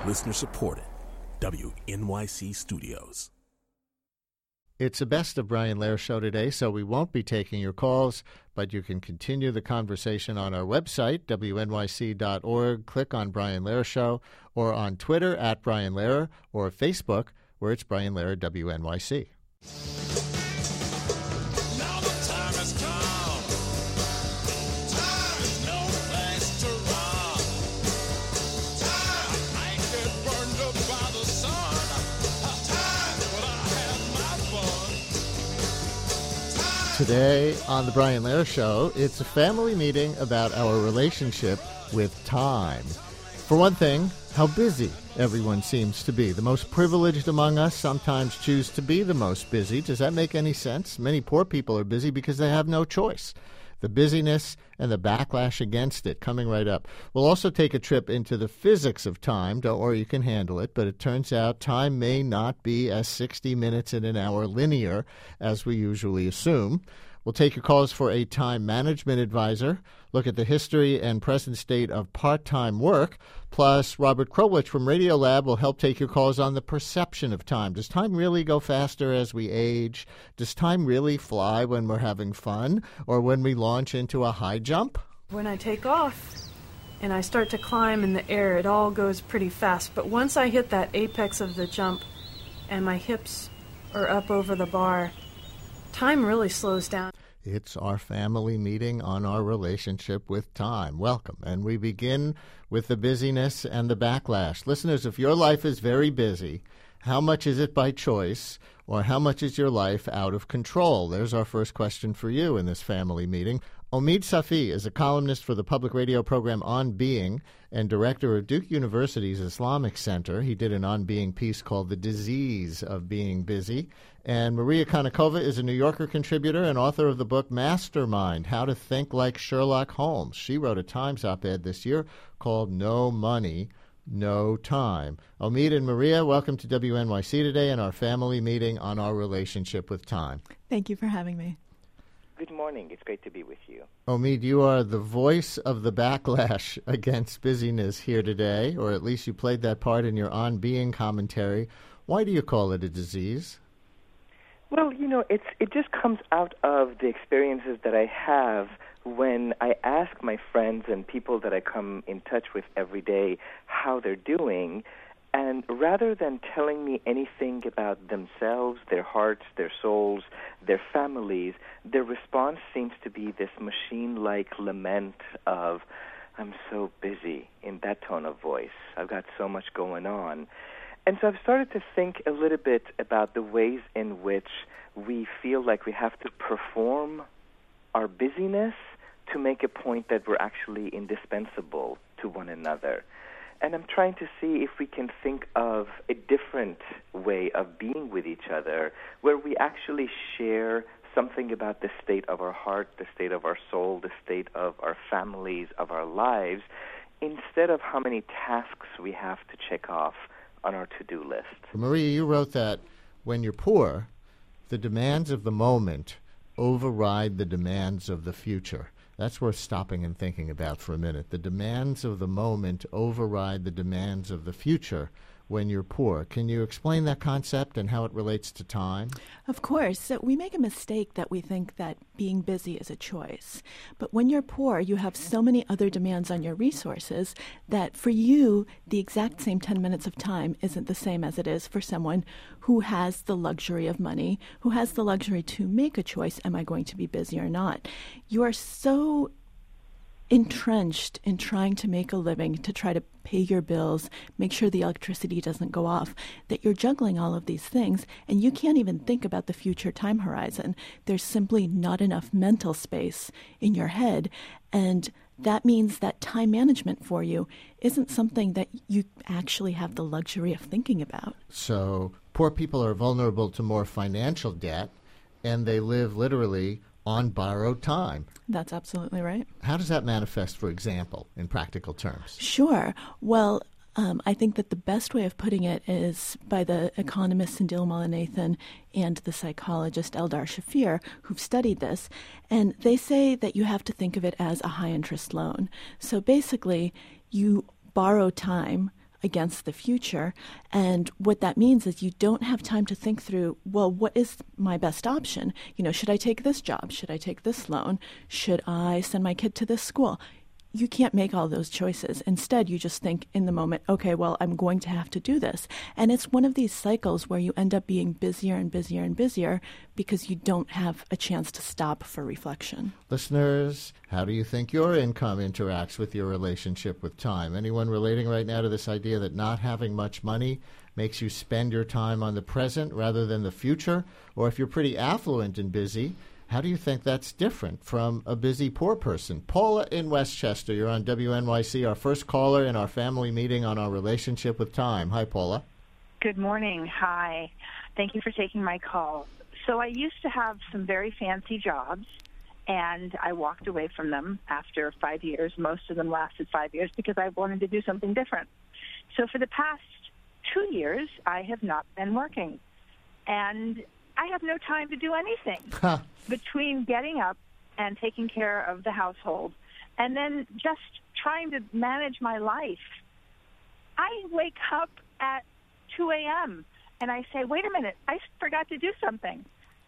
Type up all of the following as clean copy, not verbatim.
Listener supported. WNYC Studios. It's a Best of Brian Lehrer show today, so we won't be taking your calls, but you can continue the conversation on our website, wnyc.org. Click on Brian Lehrer Show, or on Twitter at Brian Lehrer, or Facebook, where it's Brian Lehrer WNYC. Now the time has come. Time is no place to run. Time I get burned up by the sun. Time, but I had my fun. Today on the Brian Lehrer Show, it's a family meeting about our relationship with time. For one thing, how busy everyone seems to be. The most privileged among us sometimes choose to be the most busy. Does that make any sense? Many poor people are busy because they have no choice. The busyness and the backlash against it coming right up. We'll also take a trip into the physics of time. Don't worry, you can handle it. But it turns out time may not be as 60 minutes in an hour linear as we usually assume. We'll take your calls for a time management advisor, look at the history and present state of part-time work, plus Robert Krulwich from Radiolab will help take your calls on the perception of time. Does time really go faster as we age? Does time really fly when we're having fun or when we launch into a high jump? When I take off and I start to climb in the air, it all goes pretty fast. But once I hit that apex of the jump and my hips are up over the bar, time really slows down. It's our family meeting on our relationship with time. Welcome. And we begin with the busyness and the backlash. Listeners, if your life is very busy, how much is it by choice, or how much is your life out of control? There's our first question for you in this family meeting. Omid Safi is a columnist for the public radio program On Being and director of Duke University's Islamic Center. He did an On Being piece called The Disease of Being Busy. And Maria Konnikova is a New Yorker contributor and author of the book Mastermind, How to Think Like Sherlock Holmes. She wrote a Times op-ed this year called No Money, No Time. Omid and Maria, welcome to WNYC today and our family meeting on our relationship with time. Thank you for having me. Good morning. It's great to be with you. Omid, you are the voice of the backlash against busyness here today, or at least you played that part in your On Being commentary. Why do you call it a disease? Well, it just comes out of the experiences that I have when I ask my friends and people that I come in touch with every day how they're doing. And rather than telling me anything about themselves, their hearts, their souls, their families, their response seems to be this machine-like lament of, I'm so busy, in that tone of voice. I've got so much going on. And so I've started to think a little bit about the ways in which we feel like we have to perform our busyness to make a point that we're actually indispensable to one another. And I'm trying to see if we can think of a different way of being with each other where we actually share something about the state of our heart, the state of our soul, the state of our families, of our lives, instead of how many tasks we have to check off on our to-do list. Maria, you wrote that when you're poor, the demands of the moment override the demands of the future. That's worth stopping and thinking about for a minute. The demands of the moment override the demands of the future when you're poor. Can you explain that concept and how it relates to time? Of course. So we make a mistake that we think that being busy is a choice. But when you're poor, you have so many other demands on your resources that for you, the exact same 10 minutes of time isn't the same as it is for someone who has the luxury of money, who has the luxury to make a choice, am I going to be busy or not? You are so entrenched in trying to make a living, to try to pay your bills, make sure the electricity doesn't go off, that you're juggling all of these things, and you can't even think about the future time horizon. There's simply not enough mental space in your head, and that means that time management for you isn't something that you actually have the luxury of thinking about. So poor people are vulnerable to more financial debt, and they live literally on borrowed time. That's absolutely right. How does that manifest, for example, in practical terms? Sure. Well, I think that the best way of putting it is by the economist Sandil Mullainathan and the psychologist Eldar Shafir, who've studied this. And they say that you have to think of it as a high-interest loan. So basically, you borrow time against the future. And what that means is you don't have time to think through, well, what is my best option? Should I take this job? Should I take this loan? Should I send my kid to this school? You can't make all those choices. Instead, you just think in the moment, okay, well, I'm going to have to do this. And it's one of these cycles where you end up being busier and busier and busier because you don't have a chance to stop for reflection. Listeners, how do you think your income interacts with your relationship with time? Anyone relating right now to this idea that not having much money makes you spend your time on the present rather than the future? Or if you're pretty affluent and busy, how do you think that's different from a busy poor person? Paula in Westchester, you're on WNYC, our first caller in our family meeting on our relationship with time. Hi, Paula. Good morning. Hi. Thank you for taking my call. So I used to have some very fancy jobs, and I walked away from them after 5 years. Most of them lasted 5 years because I wanted to do something different. So for the past 2 years, I have not been working. And I have no time to do anything between getting up and taking care of the household and then just trying to manage my life. I wake up at 2 a.m. and I say, wait a minute, I forgot to do something.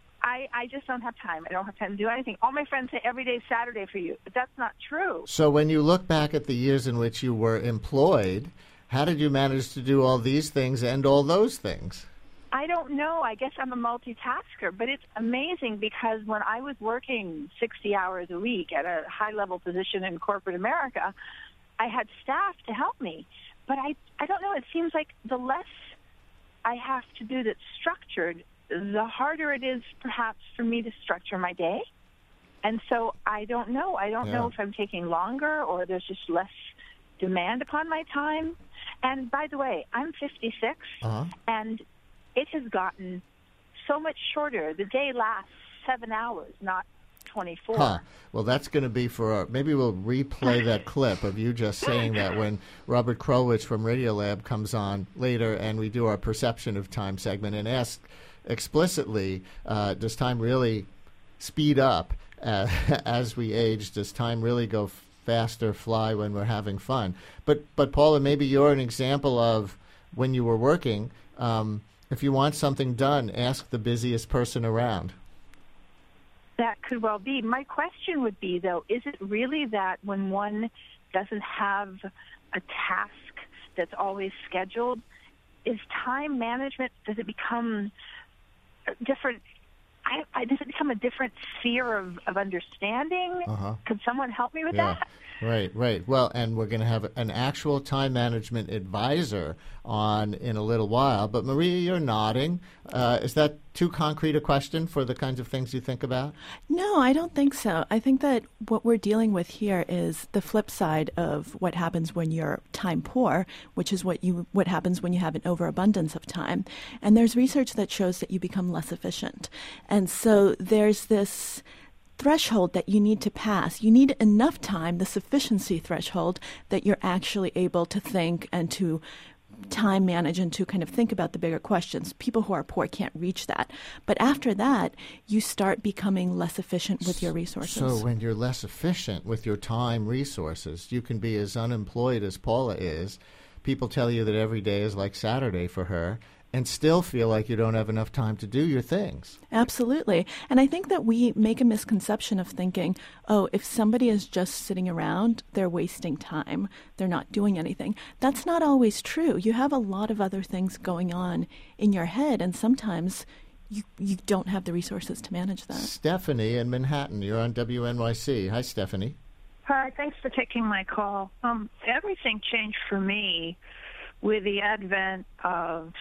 I just don't have time. I don't have time to do anything. All my friends say every day is Saturday for you, but that's not true. So when you look back at the years in which you were employed, how did you manage to do all these things and all those things? I don't know. I guess I'm a multitasker, but it's amazing because when I was working 60 hours a week at a high-level position in corporate America, I had staff to help me. But I don't know. It seems like the less I have to do that's structured, the harder it is perhaps for me to structure my day. And so I don't know. I don't know if I'm taking longer or there's just less demand upon my time. And by the way, I'm 56, and it has gotten so much shorter. The day lasts 7 hours, not 24. Well, that's going to be for maybe we'll replay that clip of you just saying that when Robert Krulwich from Radiolab comes on later and we do our perception of time segment and ask explicitly, does time really speed up as we age? Does time really go faster, fly when we're having fun? But Paula, maybe you're an example of when you were working. If you want something done, ask the busiest person around. That could well be. My question would be, though, is it really that when one doesn't have a task that's always scheduled, is time management, does it become different? Does it become a different sphere of understanding? Could someone help me with that? Right. Well, and we're going to have an actual time management advisor on in a little while. But Maria, you're nodding. Is that too concrete a question for the kinds of things you think about? No, I don't think so. I think that what we're dealing with here is the flip side of what happens when you're time poor, which is what happens when you have an overabundance of time. And there's research that shows that you become less efficient. And so there's this threshold that you need to pass. You need enough time, the sufficiency threshold, that you're actually able to think and to time manage and to kind of think about the bigger questions. People who are poor can't reach that. But after that, you start becoming less efficient with your resources. So when you're less efficient with your time resources, you can be as unemployed as Paula is. People tell you that every day is like Saturday for her, and still feel like you don't have enough time to do your things. Absolutely. And I think that we make a misconception of thinking, oh, if somebody is just sitting around, they're wasting time. They're not doing anything. That's not always true. You have a lot of other things going on in your head, and sometimes you don't have the resources to manage that. Stephanie in Manhattan, you're on WNYC. Hi, Stephanie. Hi, thanks for taking my call. Everything changed for me with the advent of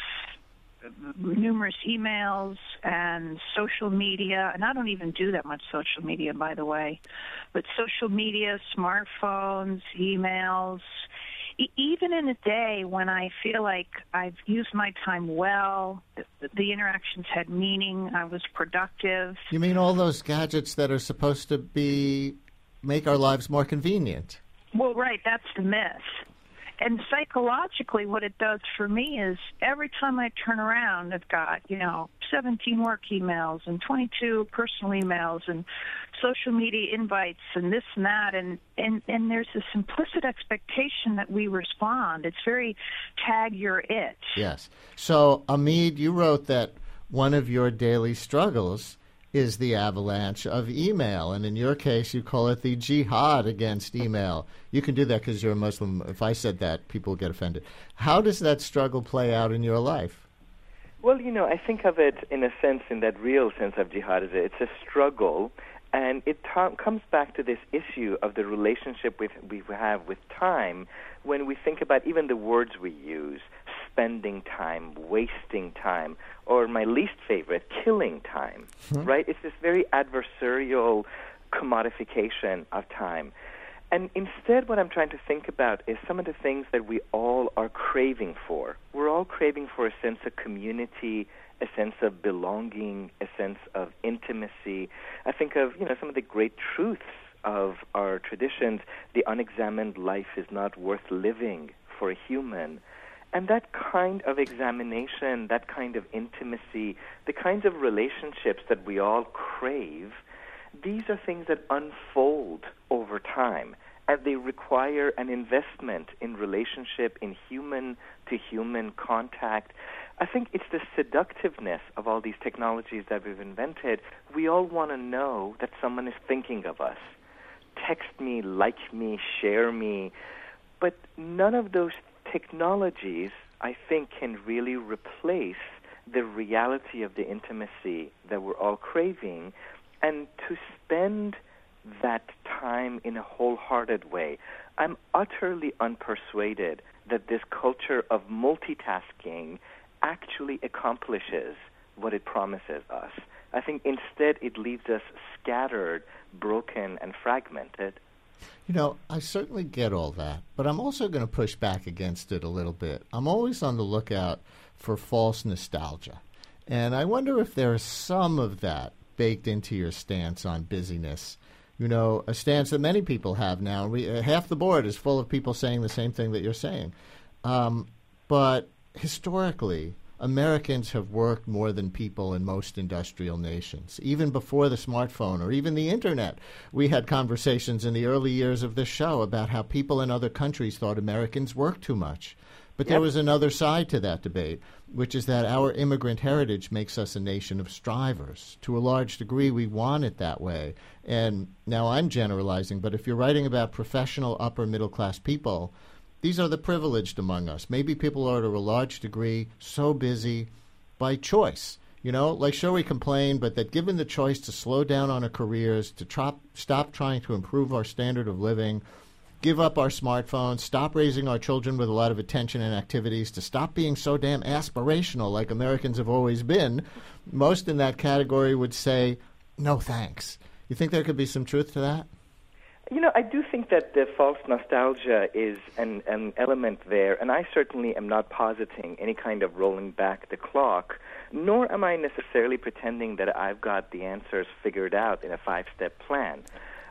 numerous emails and social media, and I don't even do that much social media, by the way, but social media, smartphones, emails, even in a day when I feel like I've used my time well, the interactions had meaning, I was productive. You mean all those gadgets that are supposed to make our lives more convenient? Well, right, that's the myth. and psychologically, what it does for me is every time I turn around, I've got, 17 work emails and 22 personal emails and social media invites and this and that. And there's this implicit expectation that we respond. It's very tag your it. Yes. So, Amid, you wrote that one of your daily struggles is the avalanche of email. And in your case, you call it the jihad against email. You can do that because you're a Muslim. If I said that, people get offended. How does that struggle play out in your life? Well, I think of it in a sense, in that real sense of jihad, it's a struggle. And it comes back to this issue of the relationship we have with time when we think about even the words we use, spending time, wasting time, or my least favorite, killing time, right? It's this very adversarial commodification of time. And instead what I'm trying to think about is some of the things that we all are craving for. We're all craving for a sense of community, a sense of belonging, a sense of intimacy. I think of, some of the great truths of our traditions. The unexamined life is not worth living for a human. And that kind of examination, that kind of intimacy, the kinds of relationships that we all crave, these are things that unfold over time, and they require an investment in relationship, in human-to-human contact. I think it's the seductiveness of all these technologies that we've invented. We all want to know that someone is thinking of us. Text me, like me, share me. But none of those technologies, I think, can really replace the reality of the intimacy that we're all craving, and to spend that time in a wholehearted way. I'm utterly unpersuaded that this culture of multitasking actually accomplishes what it promises us. I think instead it leaves us scattered, broken, and fragmented. I certainly get all that, but I'm also going to push back against it a little bit. I'm always on the lookout for false nostalgia, and I wonder if there is some of that baked into your stance on busyness. A stance that many people have now. Half the board is full of people saying the same thing that you're saying. But historically, Americans have worked more than people in most industrial nations. Even before the smartphone or even the Internet, we had conversations in the early years of this show about how people in other countries thought Americans worked too much. But there was another side to that debate, which is that our immigrant heritage makes us a nation of strivers. To a large degree, we want it that way. And now I'm generalizing, but if you're writing about professional upper middle class people, these are the privileged among us. Maybe people are to a large degree so busy by choice. Sure, we complain, but that given the choice to slow down on our careers, to stop trying to improve our standard of living, give up our smartphones, stop raising our children with a lot of attention and activities, to stop being so damn aspirational like Americans have always been, most in that category would say, no thanks. You think there could be some truth to that? I do think that the false nostalgia is an element there, and I certainly am not positing any kind of rolling back the clock, nor am I necessarily pretending that I've got the answers figured out in a 5-step plan.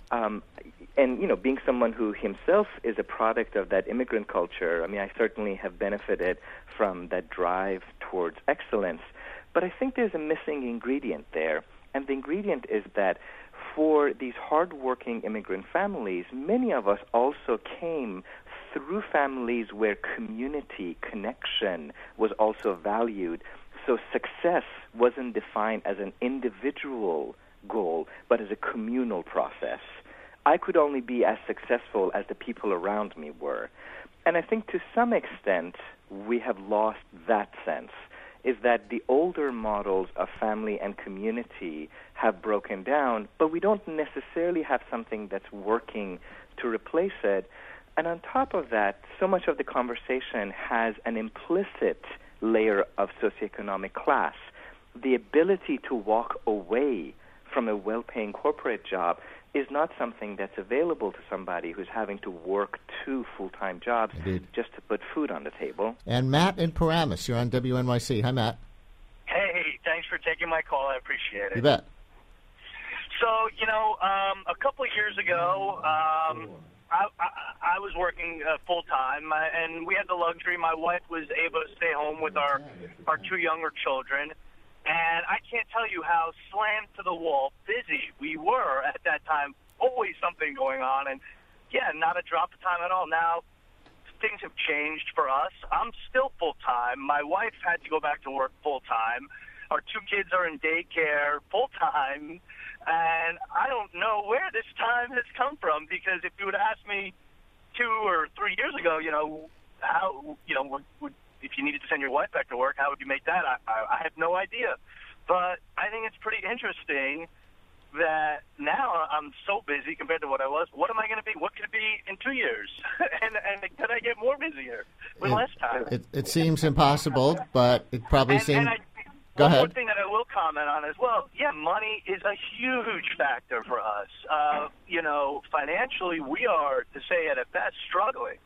And, being someone who himself is a product of that immigrant culture, I certainly have benefited from that drive towards excellence. But I think there's a missing ingredient there, and the ingredient is that for these hardworking immigrant families, many of us also came through families where community, connection was also valued. So success wasn't defined as an individual goal, but as a communal process. I could only be as successful as the people around me were. And I think to some extent we have lost that sense, is that the older models of family and community have broken down, but we don't necessarily have something that's working to replace it. And on top of that, so much of the conversation has an implicit layer of socioeconomic class. The ability to walk away from a well-paying corporate job is not something that's available to somebody who's having to work 2 full-time jobs just to put food on the table. And Matt in Paramus, you're on WNYC. Hi, Matt. Hey, thanks for taking my call. I appreciate it. You bet. So, a couple of years ago, I was working full time, and we had the luxury. My wife was able to stay home with our two younger children, and I can't tell you how slammed to the wall busy we were at that time. Always something going on, and yeah, not a drop of time at all. Now things have changed for us. I'm still full time. My wife had to go back to work full time. Our two kids are in daycare full time. And I don't know where this time has come from, because if you would ask me 2 or 3 years ago, how, if you needed to send your wife back to work, how would you make that? I have no idea. But I think it's pretty interesting that now I'm so busy compared to what I was. What am I going to be? What could it be in 2 years? and could I get more busier with less time? It seems impossible, but it probably seems... Go ahead. One more thing that I will comment on as well, money is a huge factor for us. Financially, we are, to say it at best, struggling.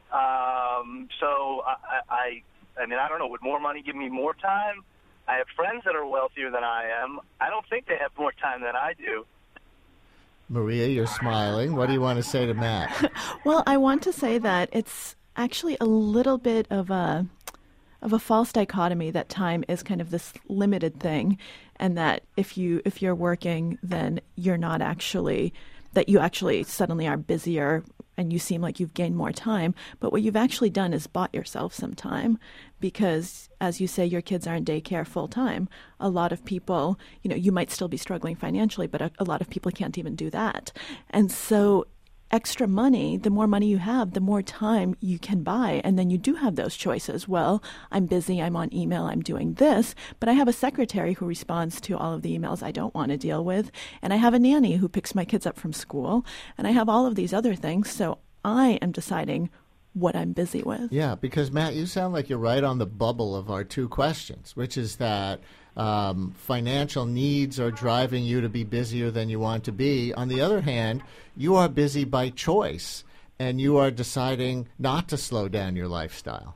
So, I don't know, would more money give me more time? I have friends that are wealthier than I am. I don't think they have more time than I do. Maria, you're smiling. What do you want to say to Matt? Well, I want to say that it's actually a little bit of a false dichotomy that time is kind of this limited thing, and that if you're working, then you're not actually, that you actually suddenly are busier and you seem like you've gained more time. But what you've actually done is bought yourself some time, because as you say, your kids are in daycare full time. A lot of people, you might still be struggling financially, but a lot of people can't even do that. And so extra money, the more money you have, the more time you can buy. And then you do have those choices. Well, I'm busy, I'm on email, I'm doing this, but I have a secretary who responds to all of the emails I don't want to deal with. And I have a nanny who picks my kids up from school. And I have all of these other things. So I am deciding what I'm busy with. Yeah, because Matt, you sound like you're right on the bubble of our two questions, which is that financial needs are driving you to be busier than you want to be. On the other hand, you are busy by choice, and you are deciding not to slow down your lifestyle.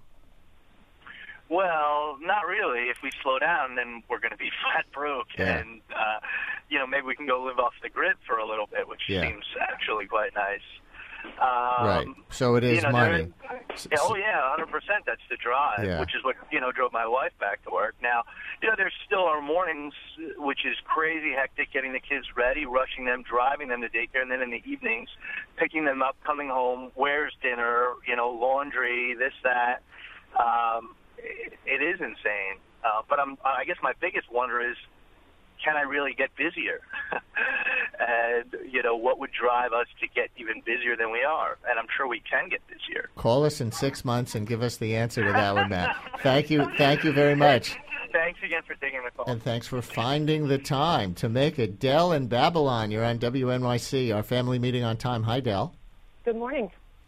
Well, not really. If we slow down, then we're going to be flat broke, and maybe we can go live off the grid for a little bit, which seems actually quite nice. Right. So it is money. 100%. That's the drive, which is what drove my wife back to work. Now, there still are mornings, which is crazy hectic, getting the kids ready, rushing them, driving them to daycare, and then in the evenings, picking them up, coming home. Where's dinner? Laundry, this, that. It is insane. But I guess my biggest wonder is, can I really get busier? And, what would drive us to get even busier than we are? And I'm sure we can get busier. Call us in 6 months and give us the answer to that one, Matt. Thank you very much. Thanks again for taking the call. And thanks for finding the time to make it. Dell in Babylon, you're on WNYC, our family meeting on time. Hi, Dell. Good morning.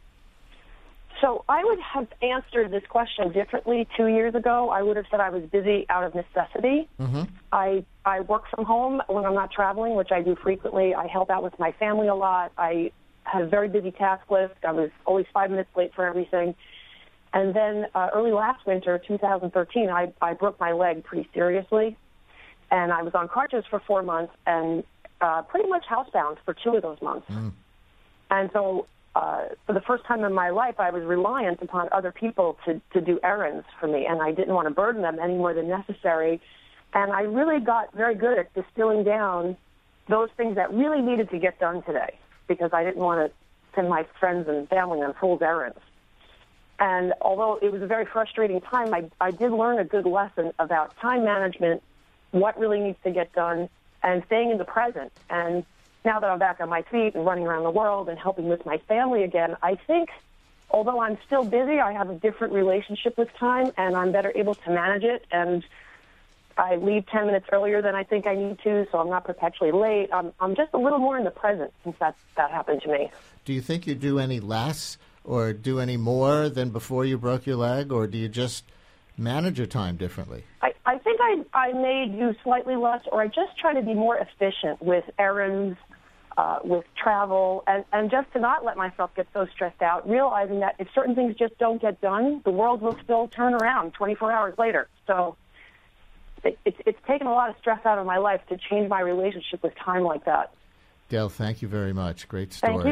So I would have answered this question differently 2 years ago. I would have said I was busy out of necessity. Mm-hmm. I work from home when I'm not traveling, which I do frequently. I help out with my family a lot. I had a very busy task list. I was always 5 minutes late for everything. And then early last winter, 2013, I broke my leg pretty seriously. And I was on crutches for 4 months and pretty much housebound for 2 of those months. Mm. And so for the first time in my life, I was reliant upon other people to do errands for me, and I didn't want to burden them any more than necessary. And I really got very good at distilling down those things that really needed to get done today, because I didn't want to send my friends and family on fool's errands. And although it was a very frustrating time, I did learn a good lesson about time management, what really needs to get done, and staying in the present. And now that I'm back on my feet and running around the world and helping with my family again, I think, although I'm still busy, I have a different relationship with time, and I'm better able to manage it. And I leave 10 minutes earlier than I think I need to, so I'm not perpetually late. I'm just a little more in the present since that happened to me. Do you think you do any less or do any more than before you broke your leg, or do you just manage your time differently? I think I may do slightly less, or I just try to be more efficient with errands, with travel, and just to not let myself get so stressed out, realizing that if certain things just don't get done, the world will still turn around 24 hours later. So it's taken a lot of stress out of my life to change my relationship with time like that. Dell, thank you very much. Great story. Thank you.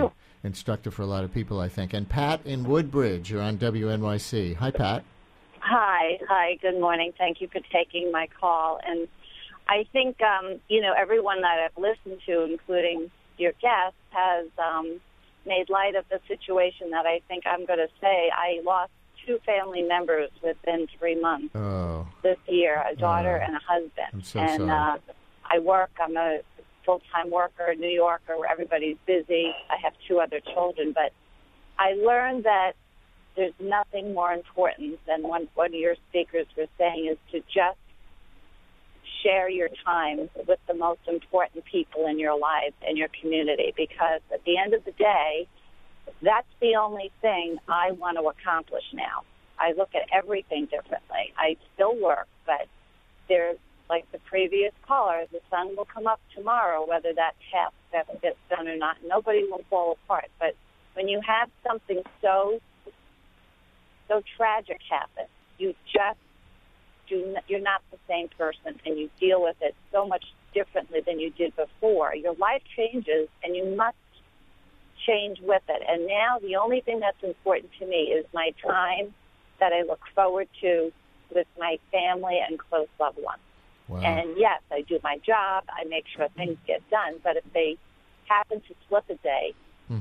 instructive for a lot of people, I think. And Pat in Woodbridge, you're on WNYC. Hi, Pat. Hi. Good morning. Thank you for taking my call. And I think, everyone that I've listened to, including your guest, has made light of the situation that I think I'm going to say. I lost 2 family members within 3 months this year, a daughter and a husband. I'm so sorry. I'm a full-time worker in New Yorker where everybody's busy. I have 2 other children, but I learned that there's nothing more important than one of your speakers was saying is to just share your time with the most important people in your life and your community, because at the end of the day, that's the only thing I want to accomplish now. I look at everything differently. I still work, but there's, like the previous caller, the sun will come up tomorrow, whether that task ever gets done or not. Nobody will fall apart. But when you have something so tragic happen, you're not the same person, and you deal with it so much differently than you did before. Your life changes, and you must change with it. And now the only thing that's important to me is my time that I look forward to with my family and close loved ones. Wow. And yes, I do my job. I make sure things get done. But if they happen to slip a day,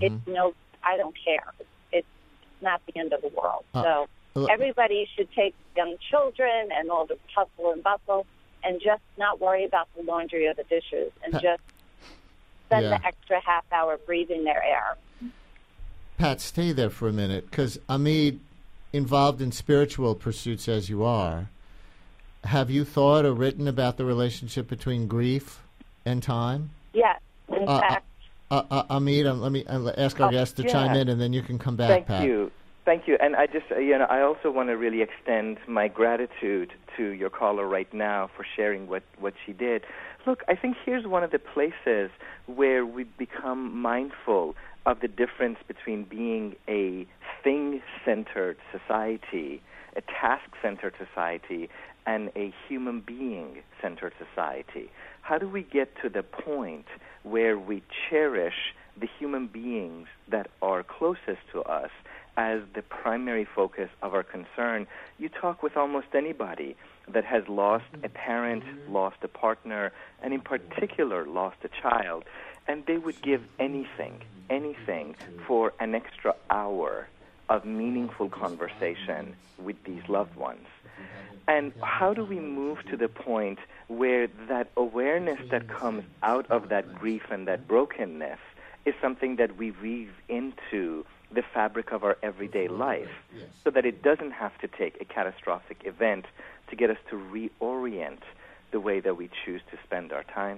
I don't care. It's not the end of the world. So everybody should take young children and all the hustle and bustle and just not worry about the laundry or the dishes and just spend the extra half hour breathing their air. Pat, stay there for a minute, because Amit, involved in spiritual pursuits as you are, have you thought or written about the relationship between grief and time? Yes. In fact. Amit, let me ask our guest to chime in, and then you can come back, Pat. Thank you. And I just, I also want to really extend my gratitude to your caller right now for sharing what she did. Look, I think here's one of the places where we become mindful of the difference between being a thing-centered society, a task-centered society, and a human being-centered society. How do we get to the point where we cherish the human beings that are closest to us as the primary focus of our concern? You talk with almost anybody that has lost a parent, lost a partner, and in particular lost a child, and they would give anything for an extra hour of meaningful conversation with these loved ones. And how do we move to the point where that awareness that comes out of that grief and that brokenness is something that we weave into the fabric of our everyday life, so that it doesn't have to take a catastrophic event to get us to reorient the way that we choose to spend our time?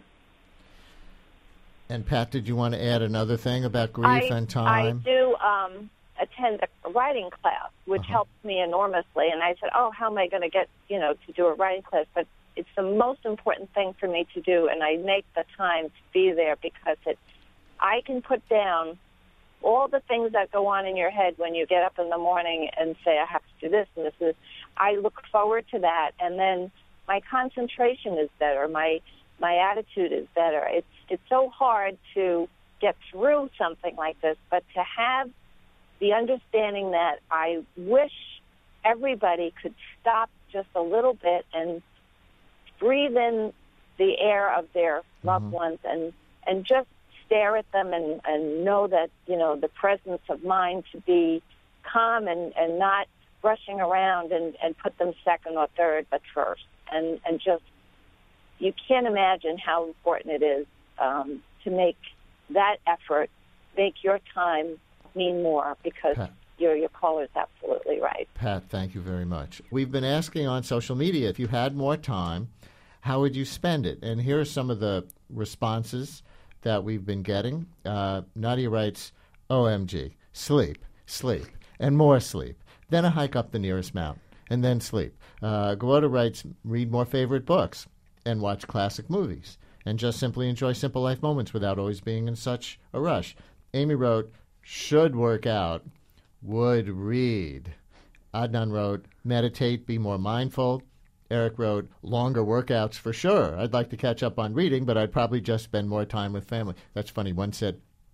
And Pat, did you want to add another thing about grief and time? I do attend a writing class, which helps me enormously. And I said, how am I going to get, to do a writing class? But it's the most important thing for me to do, and I make the time to be there because I can put down all the things that go on in your head when you get up in the morning and say, I have to do this and this and this. I look forward to that, and then my concentration is better. My attitude is better. It's so hard to get through something like this, but to have the understanding that I wish everybody could stop just a little bit and breathe in the air of their loved ones and just stare at them and know that, the presence of mind to be calm and not rushing around and put them second or third, but first. And just, you can't imagine how important it is to make that effort, make your time mean more, because your caller's absolutely right. Pat, thank you very much. We've been asking on social media, if you had more time, how would you spend it? And here are some of the responses that we've been getting. Nadia writes, OMG, sleep, and more sleep. Then a hike up the nearest mountain, and then sleep. Garotta writes, read more favorite books and watch classic movies, and just simply enjoy simple life moments without always being in such a rush. Amy wrote, should work out, would read. Adnan wrote, meditate, be more mindful. Eric wrote, longer workouts for sure. I'd like to catch up on reading, but I'd probably just spend more time with family. That's funny. One said,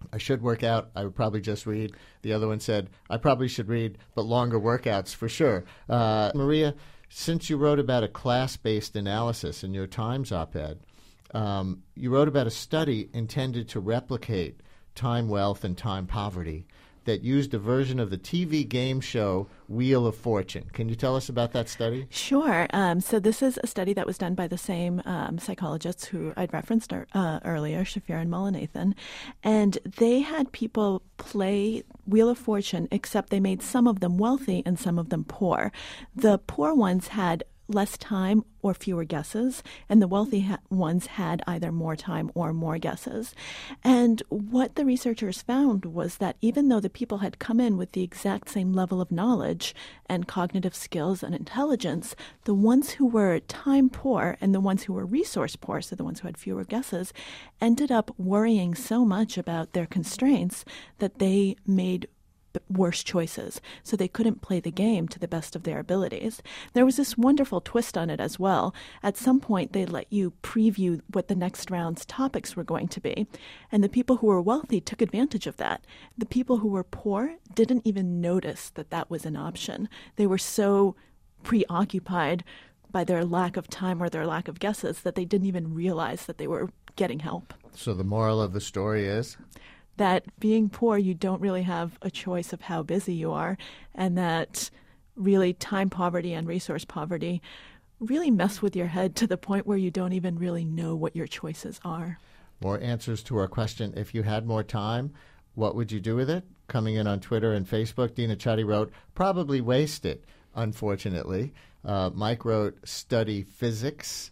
I should work out. I would probably just read. The other one said, I probably should read, but longer workouts for sure. Maria, since you wrote about a class-based analysis in your Times op-ed, you wrote about a study intended to replicate time wealth and time poverty that used a version of the TV game show Wheel of Fortune. Can you tell us about that study? Sure. So this is a study that was done by the same psychologists who I'd referenced earlier, Shafir and Mullainathan. And they had people play Wheel of Fortune, except they made some of them wealthy and some of them poor. The poor ones had less time or fewer guesses, and the wealthy ones had either more time or more guesses. And what the researchers found was that even though the people had come in with the exact same level of knowledge and cognitive skills and intelligence, the ones who were time poor and the ones who were resource poor, so the ones who had fewer guesses, ended up worrying so much about their constraints that they made worse choices, so they couldn't play the game to the best of their abilities. There was this wonderful twist on it as well. At some point, they let you preview what the next round's topics were going to be, and the people who were wealthy took advantage of that. The people who were poor didn't even notice that that was an option. They were so preoccupied by their lack of time or their lack of guesses that they didn't even realize that they were getting help. So the moral of the story is? That being poor, you don't really have a choice of how busy you are, and that really time poverty and resource poverty really mess with your head to the point where you don't even really know what your choices are. More answers to our question, if you had more time, what would you do with it? Coming in on Twitter and Facebook, Dina Chuddy wrote, probably waste it, unfortunately. Mike wrote, study physics.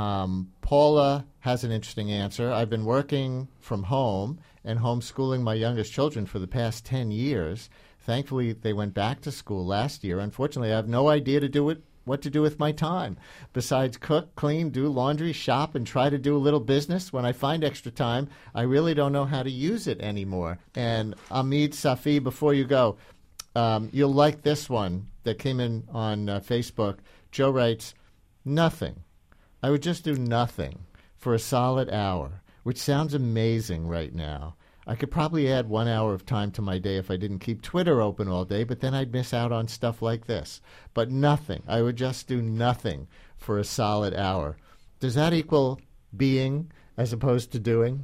Paula has an interesting answer. I've been working from home and homeschooling my youngest children for the past 10 years. Thankfully, they went back to school last year. Unfortunately, I have no idea what to do with my time. Besides cook, clean, do laundry, shop, and try to do a little business, when I find extra time, I really don't know how to use it anymore. And Hamid Safi, before you go, you'll like this one that came in on Facebook. Joe writes, nothing. I would just do nothing for a solid hour, which sounds amazing right now. I could probably add 1 hour of time to my day if I didn't keep Twitter open all day, but then I'd miss out on stuff like this. But nothing. I would just do nothing for a solid hour. Does that equal being as opposed to doing?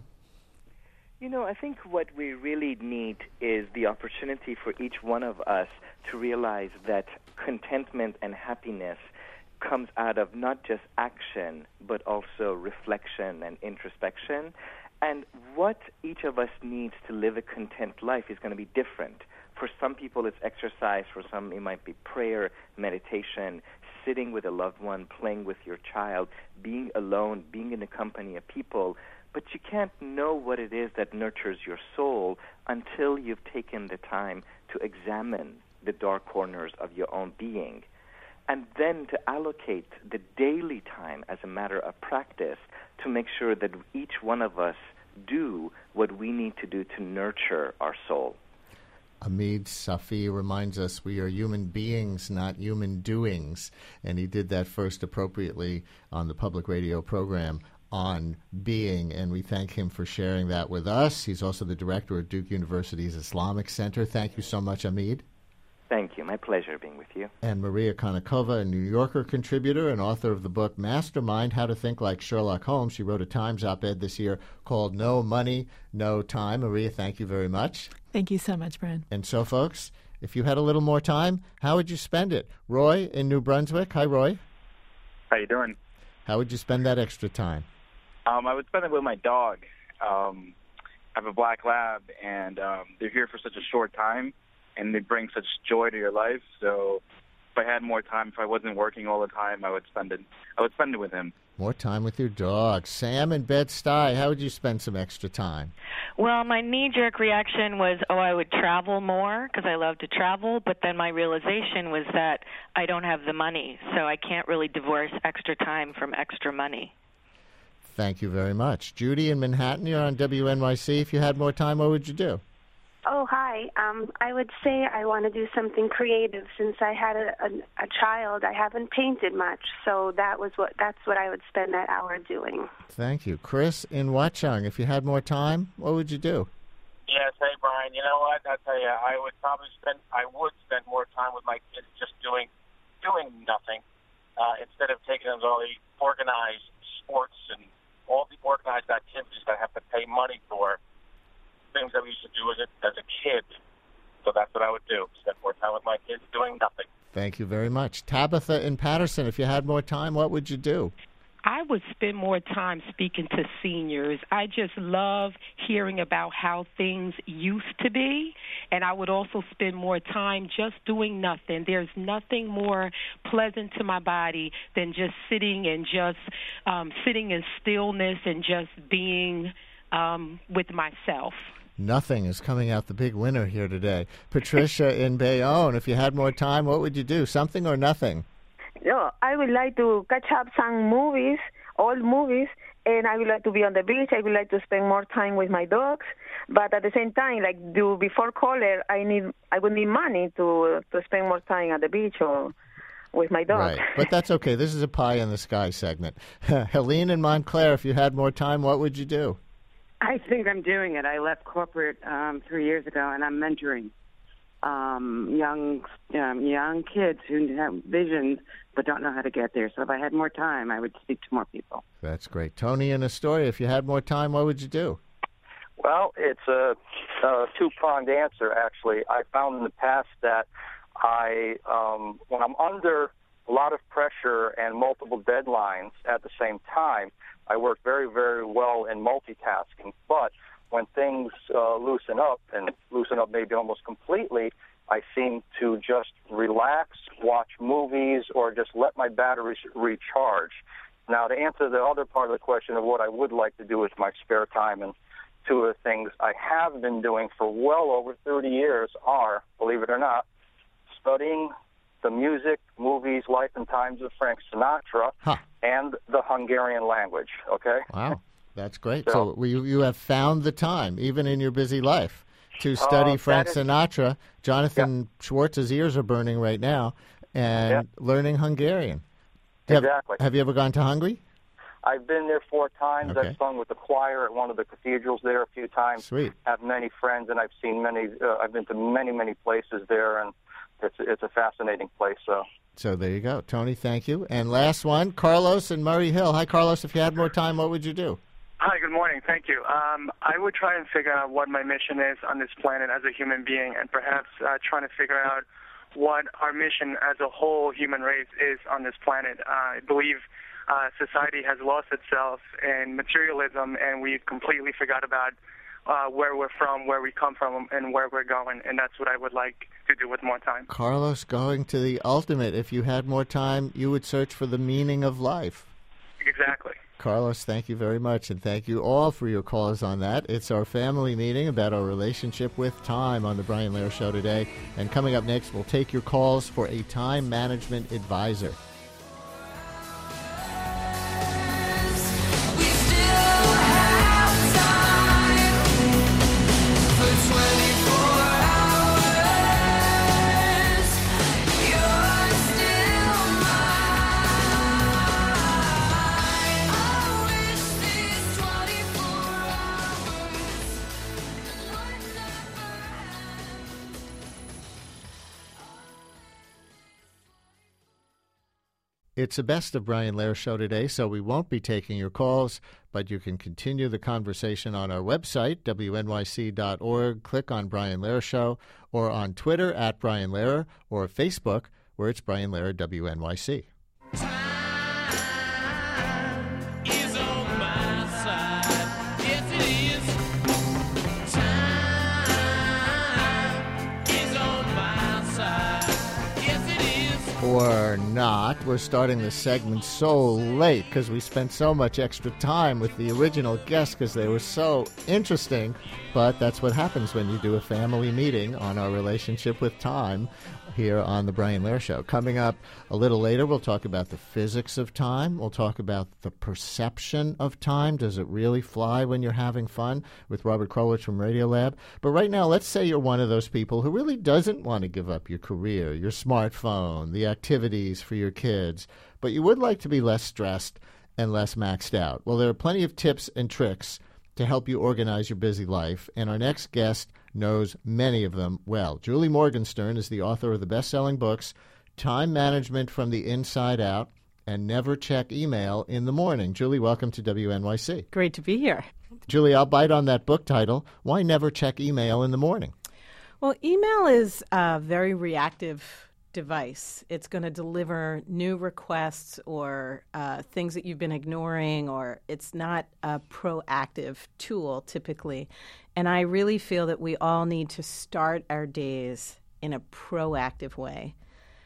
You know, I think what we really need is the opportunity for each one of us to realize that contentment and happiness comes out of not just action, but also reflection and introspection. And what each of us needs to live a content life is going to be different. For some people, it's exercise. For some, it might be prayer, meditation, sitting with a loved one, playing with your child, being alone, being in the company of people. But you can't know what it is that nurtures your soul until you've taken the time to examine the dark corners of your own being. And then to allocate the daily time as a matter of practice to make sure that each one of us do what we need to do to nurture our soul. Hamid Safi reminds us we are human beings, not human doings. And he did that first appropriately on the public radio program on being, and we thank him for sharing that with us. He's also the director of Duke University's Islamic Center. Thank you so much, Hamid. Thank you. My pleasure being with you. And Maria Konnikova, a New Yorker contributor and author of the book Mastermind, How to Think Like Sherlock Holmes. She wrote a Times op-ed this year called No Money, No Time. Maria, thank you very much. Thank you so much, Brian. And so, folks, if you had a little more time, how would you spend it? Roy in New Brunswick. Hi, Roy. How you doing? How would you spend that extra time? I would spend it with my dog. I have a black lab, and they're here for such a short time, and they bring such joy to your life. So if I had more time, if I wasn't working all the time, I would spend it with him. More time with your dog. Sam in Bed-Stuy, how would you spend some extra time? Well, my knee-jerk reaction was, I would travel more because I love to travel, but then my realization was that I don't have the money, so I can't really divorce extra time from extra money. Thank you very much. Judy in Manhattan, you're on WNYC. If you had more time, what would you do? Oh, hi. I would say I want to do something creative. Since I had a child, I haven't painted much, so that's what I would spend that hour doing. Thank you. Chris in Watchung, if you had more time, what would you do? Yes, hey Brian. You know what? I tell you, I would spend more time with my kids just doing nothing instead of taking them to all the organized sports and all the organized activities that I have to pay money for. Things that we used to do as a kid. So that's what I would do. Spend more time with my kids doing nothing. Thank you very much. Tabitha in Patterson, if you had more time, what would you do? I would spend more time speaking to seniors. I just love hearing about how things used to be, and I would also spend more time just doing nothing. There's nothing more pleasant to my body than just sitting and sitting in stillness and just being with myself. Nothing is coming out the big winner here today. Patricia in Bayonne, if you had more time, what would you do? Something or nothing? No, I would like to catch up some movies, old movies, and I would like to be on the beach. I would like to spend more time with my dogs, but at the same time, before caller, I would need money to spend more time at the beach or with my dogs. Right, but that's okay. This is a pie in the sky segment. Helene in Montclair, if you had more time, what would you do? I think I'm doing it. I left corporate 3 years ago, and I'm mentoring young kids who have visions but don't know how to get there. So if I had more time, I would speak to more people. That's great. Tony in Astoria, if you had more time, what would you do? Well, it's a two-pronged answer, actually. I found in the past that when I'm under a lot of pressure and multiple deadlines at the same time, I work very, very well in multitasking. But when things loosen up maybe almost completely, I seem to just relax, watch movies, or just let my batteries recharge. Now, to answer the other part of the question of what I would like to do with my spare time, and two of the things I have been doing for well over 30 years are, believe it or not, studying the music, movies, life and times of Frank Sinatra, and the Hungarian language, okay? Wow, that's great. So you have found the time, even in your busy life, to study Frank Sinatra. Jonathan Schwartz's ears are burning right now, and learning Hungarian. Exactly. Have you ever gone to Hungary? I've been there 4 times. Okay. I've sung with the choir at one of the cathedrals there a few times. Sweet. Have many friends, and I've seen many. I've been to many places there, and it's a fascinating place. So there you go. Tony, thank you. And last one, Carlos in Murray Hill. Hi, Carlos. If you had more time, what would you do? Hi, good morning. Thank you. I would try and figure out what my mission is on this planet as a human being, and perhaps trying to figure out what our mission as a whole human race is on this planet. I believe society has lost itself in materialism, and we've completely forgot about where we're from, where we come from, and where we're going, and that's what I would like to do with more time. Carlos, going to the ultimate. If you had more time, you would search for the meaning of life. Exactly. Carlos, thank you very much, and thank you all for your calls on that. It's our family meeting about our relationship with time on the Brian Lehrer Show today. And coming up next, we'll take your calls for a time management advisor. It's a Best of Brian Lehrer Show today, so we won't be taking your calls, but you can continue the conversation on our website, wnyc.org. Click on Brian Lehrer Show, or on Twitter at Brian Lehrer, or Facebook, where it's Brian Lehrer WNYC. Is on my side. Yes, it is. Time is on my side. Yes, it is. Or not. We're starting the segment so late because we spent so much extra time with the original guests because they were so interesting. But that's what happens when you do a family meeting on our relationship with time here on the Brian Lehrer Show. Coming up a little later, we'll talk about the physics of time. We'll talk about the perception of time. Does it really fly when you're having fun? With Robert Krulwich from Radiolab. But right now, let's say you're one of those people who really doesn't want to give up your career, your smartphone, the activities for your kids, but you would like to be less stressed and less maxed out. Well, there are plenty of tips and tricks to help you organize your busy life, and our next guest knows many of them well. Julie Morgenstern is the author of the best-selling books, Time Management from the Inside Out and Never Check Email in the Morning. Julie, welcome to WNYC. Great to be here. Julie, I'll bite on that book title. Why never check email in the morning? Well, email is a very reactive device. It's going to deliver new requests or things that you've been ignoring, or it's not a proactive tool typically. And I really feel that we all need to start our days in a proactive way.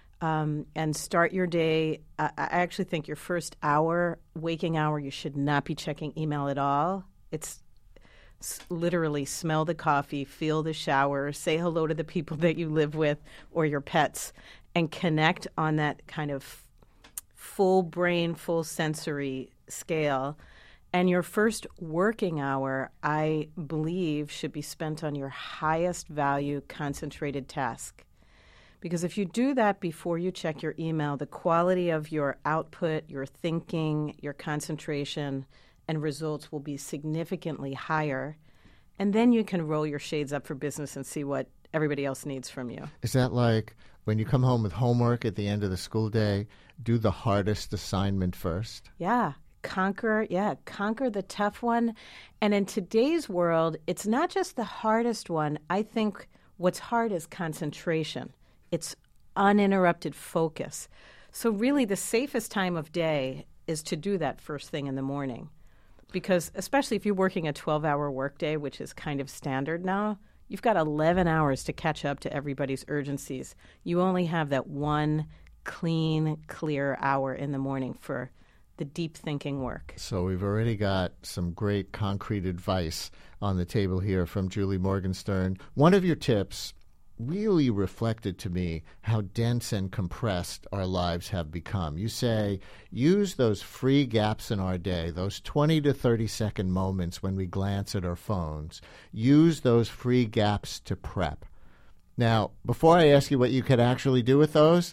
And start your day. I actually think your first hour, waking hour, you should not be checking email at all. It's literally smell the coffee, feel the shower, say hello to the people that you live with or your pets, and connect on that kind of full brain, full sensory scale. And your first working hour, I believe, should be spent on your highest value concentrated task. Because if you do that before you check your email, the quality of your output, your thinking, your concentration, and results will be significantly higher. And then you can roll your shades up for business and see what everybody else needs from you. Is that like when you come home with homework at the end of the school day, do the hardest assignment first? Yeah. Conquer the tough one. And in today's world, it's not just the hardest one. I think what's hard is concentration. It's uninterrupted focus. So really the safest time of day is to do that first thing in the morning. Because especially if you're working a 12-hour workday, which is kind of standard now, you've got 11 hours to catch up to everybody's urgencies. You only have that one clean, clear hour in the morning for the deep thinking work. So we've already got some great concrete advice on the table here from Julie Morgenstern. One of your tips really reflected to me how dense and compressed our lives have become. You say, use those free gaps in our day, those 20 to 30-second moments when we glance at our phones. Use those free gaps to prep. Now, before I ask you what you could actually do with those,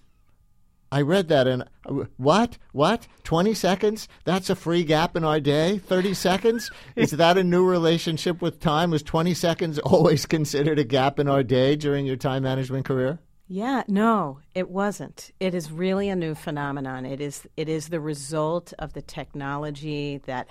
I read that and what? 20 seconds? That's a free gap in our day? 30 seconds? Is that a new relationship with time? Was 20 seconds always considered a gap in our day during your time management career? Yeah, no, it wasn't. It is really a new phenomenon. It is the result of the technology that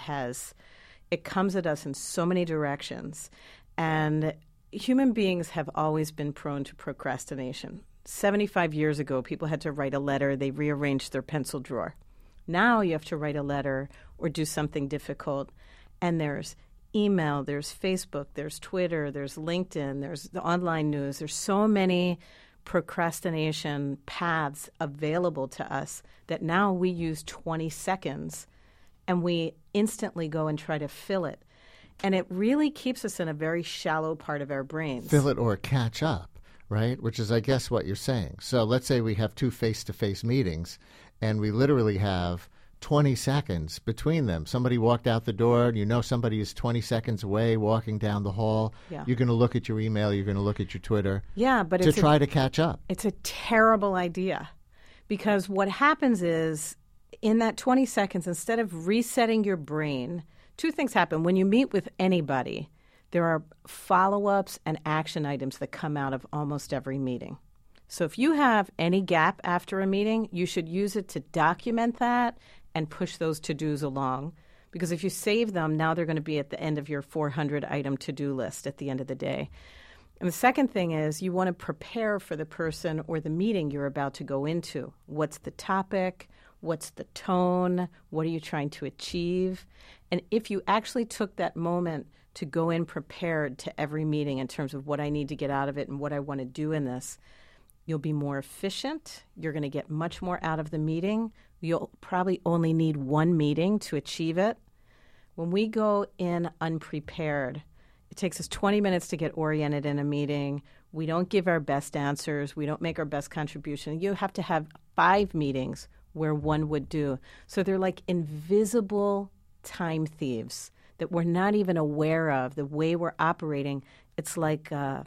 it comes at us in so many directions. And human beings have always been prone to procrastination. 75 years ago, people had to write a letter. They rearranged their pencil drawer. Now you have to write a letter or do something difficult. And there's email, there's Facebook, there's Twitter, there's LinkedIn, there's the online news. There's so many procrastination paths available to us that now we use 20 seconds and we instantly go and try to fill it. And it really keeps us in a very shallow part of our brains. Fill it or catch up. Right? Which is, I guess, what you're saying. So let's say we have 2 face-to-face meetings, and we literally have 20 seconds between them. Somebody walked out the door, and you know somebody is 20 seconds away walking down the hall. Yeah. You're going to look at your email. You're going to look at your Twitter. Yeah, but to try to catch up. It's a terrible idea because what happens is in that 20 seconds, instead of resetting your brain, 2 things happen. When you meet with anybody, there are follow-ups and action items that come out of almost every meeting. So if you have any gap after a meeting, you should use it to document that and push those to-dos along. Because if you save them, now they're going to be at the end of your 400-item to-do list at the end of the day. And the second thing is you want to prepare for the person or the meeting you're about to go into. What's the topic? What's the tone? What are you trying to achieve? And if you actually took that moment to go in prepared to every meeting in terms of what I need to get out of it and what I want to do in this, you'll be more efficient. You're going to get much more out of the meeting. You'll probably only need 1 meeting to achieve it. When we go in unprepared, it takes us 20 minutes to get oriented in a meeting. We don't give our best answers. We don't make our best contribution. You have to have 5 meetings where 1 would do. So they're like invisible time thieves that we're not even aware of. The way we're operating, it's like a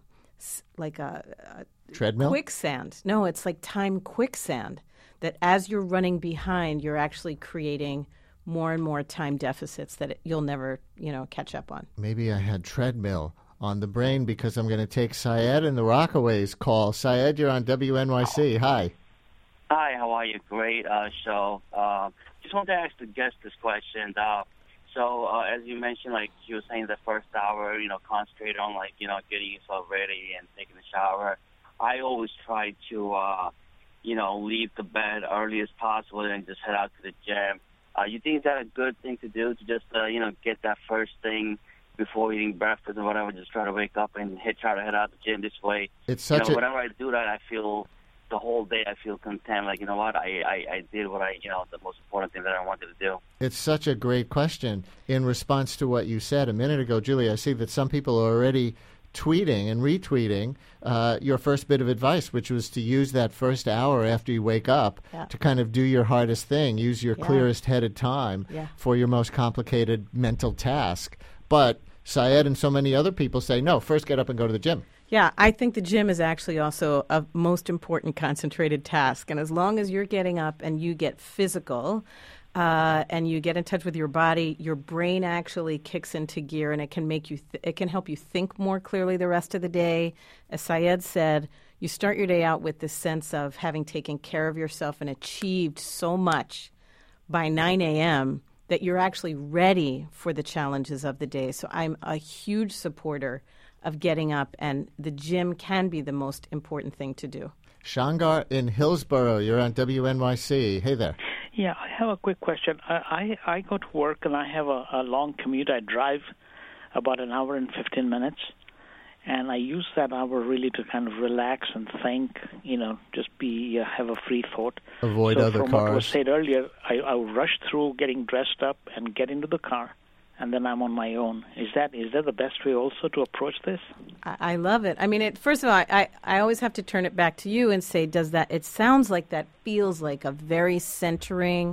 treadmill? Quicksand. No, it's like time quicksand, that as you're running behind, you're actually creating more and more time deficits that you'll never, catch up on. Maybe I had treadmill on the brain because I'm going to take Syed in the Rockaways call. Syed, you're on WNYC. Hi. Hi, how are you? Great show. Just wanted to ask the guest this question. As you mentioned, like you were saying, the first hour, concentrate on getting yourself ready and taking a shower. I always try to, leave the bed early as possible and just head out to the gym. You think that a good thing to do to just, get that first thing before eating breakfast and whatever, just try to wake up and try to head out to the gym this way? It's such whenever I do that, I feel the whole day I feel content. Like, you know what, I did what the most important thing that I wanted to do. It's such a great question. In response to what you said a minute ago, Julie, I see that some people are already tweeting and retweeting your first bit of advice, which was to use that first hour after you wake up to kind of do your hardest thing, use your clearest headed time for your most complicated mental task. But Syed and so many other people say, no, first get up and go to the gym. Yeah, I think the gym is actually also a most important concentrated task. And as long as you're getting up and you get physical and you get in touch with your body, your brain actually kicks into gear, and it can make you it can help you think more clearly the rest of the day. As Syed said, you start your day out with this sense of having taken care of yourself and achieved so much by 9 a.m. that you're actually ready for the challenges of the day. So I'm a huge supporter of getting up, and the gym can be the most important thing to do. Shangar in Hillsborough, you're on WNYC. Hey there. Yeah, I have a quick question. I go to work and I have a long commute. I drive about an hour and 15 minutes, and I use that hour really to kind of relax and think, just have a free thought. Avoid so other from cars. What was said earlier, I rush through getting dressed up and get into the car, and then I'm on my own. Is that the best way also to approach this? I love it. I mean, first of all, I always have to turn it back to you and say, it sounds like that feels like a very centering,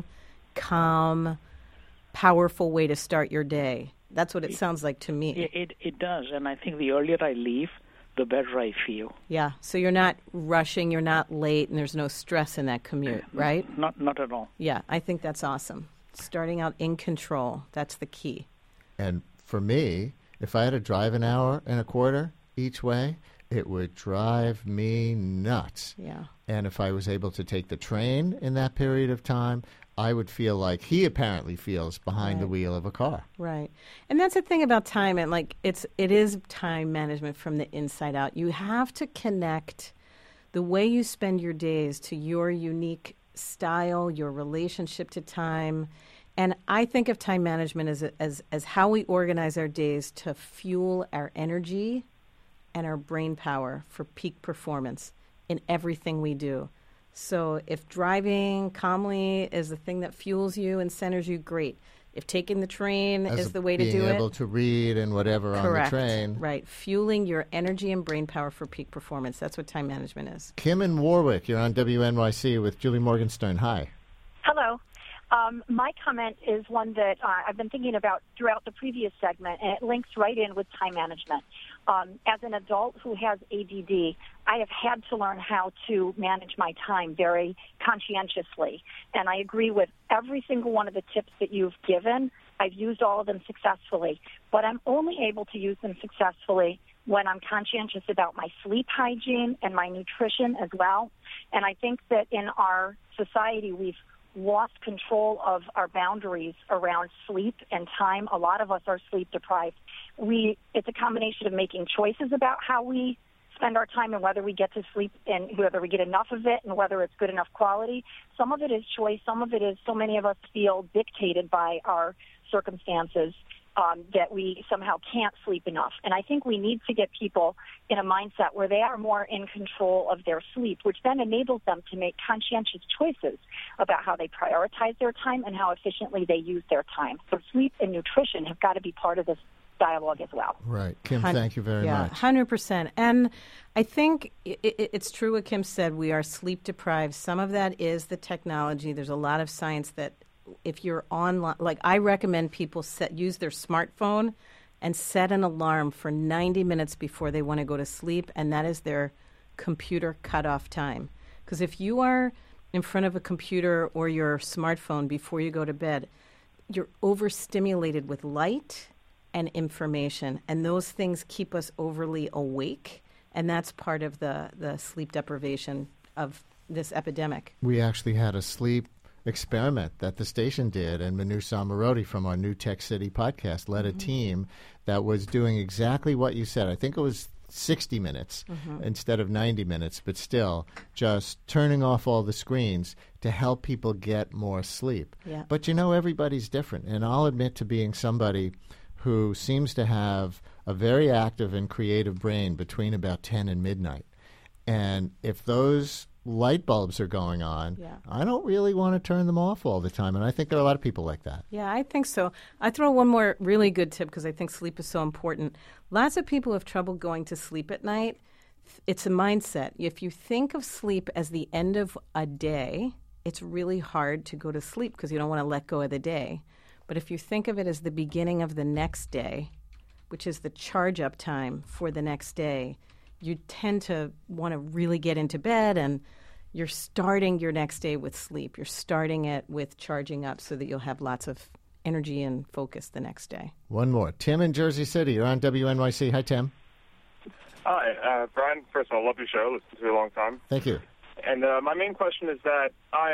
calm, powerful way to start your day. That's what it sounds like to me. It does, and I think the earlier I leave, the better I feel. Yeah, so you're not rushing, you're not late, and there's no stress in that commute, right? Not at all. Yeah, I think that's awesome. Starting out in control, that's the key. And for me, if I had to drive an hour and a quarter each way, it would drive me nuts. Yeah. And if I was able to take the train in that period of time, I would feel like he apparently feels behind the wheel of a car. Right. And that's the thing about time, and it is time management from the inside out. You have to connect the way you spend your days to your unique style, your relationship to time. And I think of time management as how we organize our days to fuel our energy and our brain power for peak performance in everything we do. So if driving calmly is the thing that fuels you and centers you, great. If taking the train is the way to do it. Being able to read and whatever correct. On the train. Right. Fueling your energy and brain power for peak performance. That's what time management is. Kim in Warwick, you're on WNYC with Julie Morgenstern. Hi. Hello. My comment is one that I've been thinking about throughout the previous segment, and it links right in with time management. As an adult who has ADD, I have had to learn how to manage my time very conscientiously. And I agree with every single one of the tips that you've given. I've used all of them successfully. But I'm only able to use them successfully when I'm conscientious about my sleep hygiene and my nutrition as well. And I think that in our society, we've lost control of our boundaries around sleep and time. A lot of us are sleep deprived. It's a combination of making choices about how we spend our time and whether we get to sleep and whether we get enough of it and whether it's good enough quality. Some of it is choice. Some of it is so many of us feel dictated by our circumstances that we somehow can't sleep enough. And I think we need to get people in a mindset where they are more in control of their sleep, which then enables them to make conscientious choices about how they prioritize their time and how efficiently they use their time. So sleep and nutrition have got to be part of this dialogue as well. Right. Kim, thank you very much. 100%. And I think it's true what Kim said. We are sleep deprived. Some of that is the technology. There's a lot of science that if you're online, like I recommend people use their smartphone and set an alarm for 90 minutes before they want to go to sleep, and that is their computer cutoff time. Because if you are in front of a computer or your smartphone before you go to bed, you're overstimulated with light and information, and those things keep us overly awake, and that's part of the sleep deprivation of this epidemic. We actually had a sleep experiment that the station did, and Manu Samarodi from our New Tech City podcast led a team that was doing exactly what you said. I think it was 60 minutes instead of 90 minutes, but still just turning off all the screens to help people get more sleep. Yeah. But everybody's different, and I'll admit to being somebody who seems to have a very active and creative brain between about 10 and midnight. And if those light bulbs are going on, I don't really want to turn them off all the time. And I think there are a lot of people like that. Yeah, I think so. I throw one more really good tip because I think sleep is so important. Lots of people have trouble going to sleep at night. It's a mindset. If you think of sleep as the end of a day, it's really hard to go to sleep because you don't want to let go of the day. But if you think of it as the beginning of the next day, which is the charge-up time for the next day, you tend to want to really get into bed, and you're starting your next day with sleep. You're starting it with charging up so that you'll have lots of energy and focus the next day. One more. Tim in Jersey City. You're on WNYC. Hi, Tim. Hi, Brian. First of all, love your show. Listened to you a long time. Thank you. And my main question is that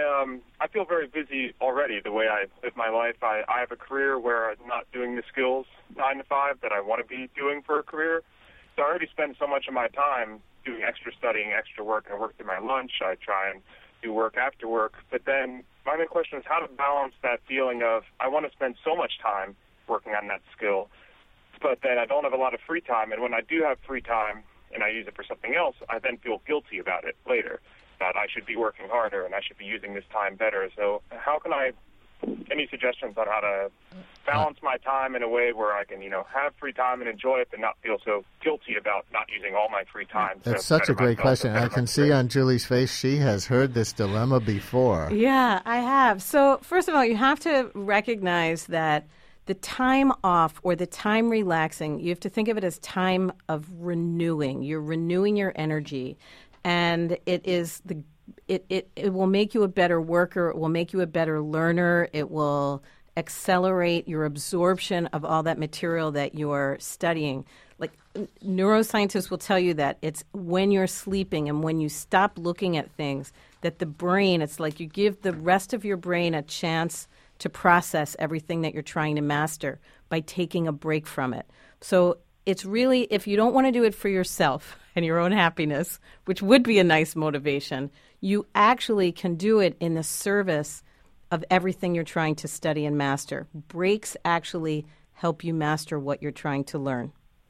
I feel very busy already the way I live my life. I have a career where I'm not doing the skills 9 to 5 that I want to be doing for a career. So I already spend so much of my time doing extra studying, extra work. I work through my lunch. I try and do work after work. But then my main question is how to balance that feeling of I want to spend so much time working on that skill, but then I don't have a lot of free time. And when I do have free time and I use it for something else, I then feel guilty about it later, that I should be working harder and I should be using this time better. So how can I any suggestions on how to balance my time in a way where I can, have free time and enjoy it, but not feel so guilty about not using all my free time? That's such a great question. I can see on Julie's face she has heard this dilemma before. Yeah, I have. So first of all, you have to recognize that the time off or the time relaxing, you have to think of it as time of renewing. You're renewing your energy, and it is it will make you a better worker. It will make you a better learner. It will accelerate your absorption of all that material that you're studying. Like neuroscientists will tell you that it's when you're sleeping and when you stop looking at things that the brain, it's like you give the rest of your brain a chance to process everything that you're trying to master by taking a break from it. So it's really, if you don't want to do it for yourself and your own happiness, which would be a nice motivation, you actually can do it in the service of everything you're trying to study and master. Breaks actually help you master what you're trying to learn.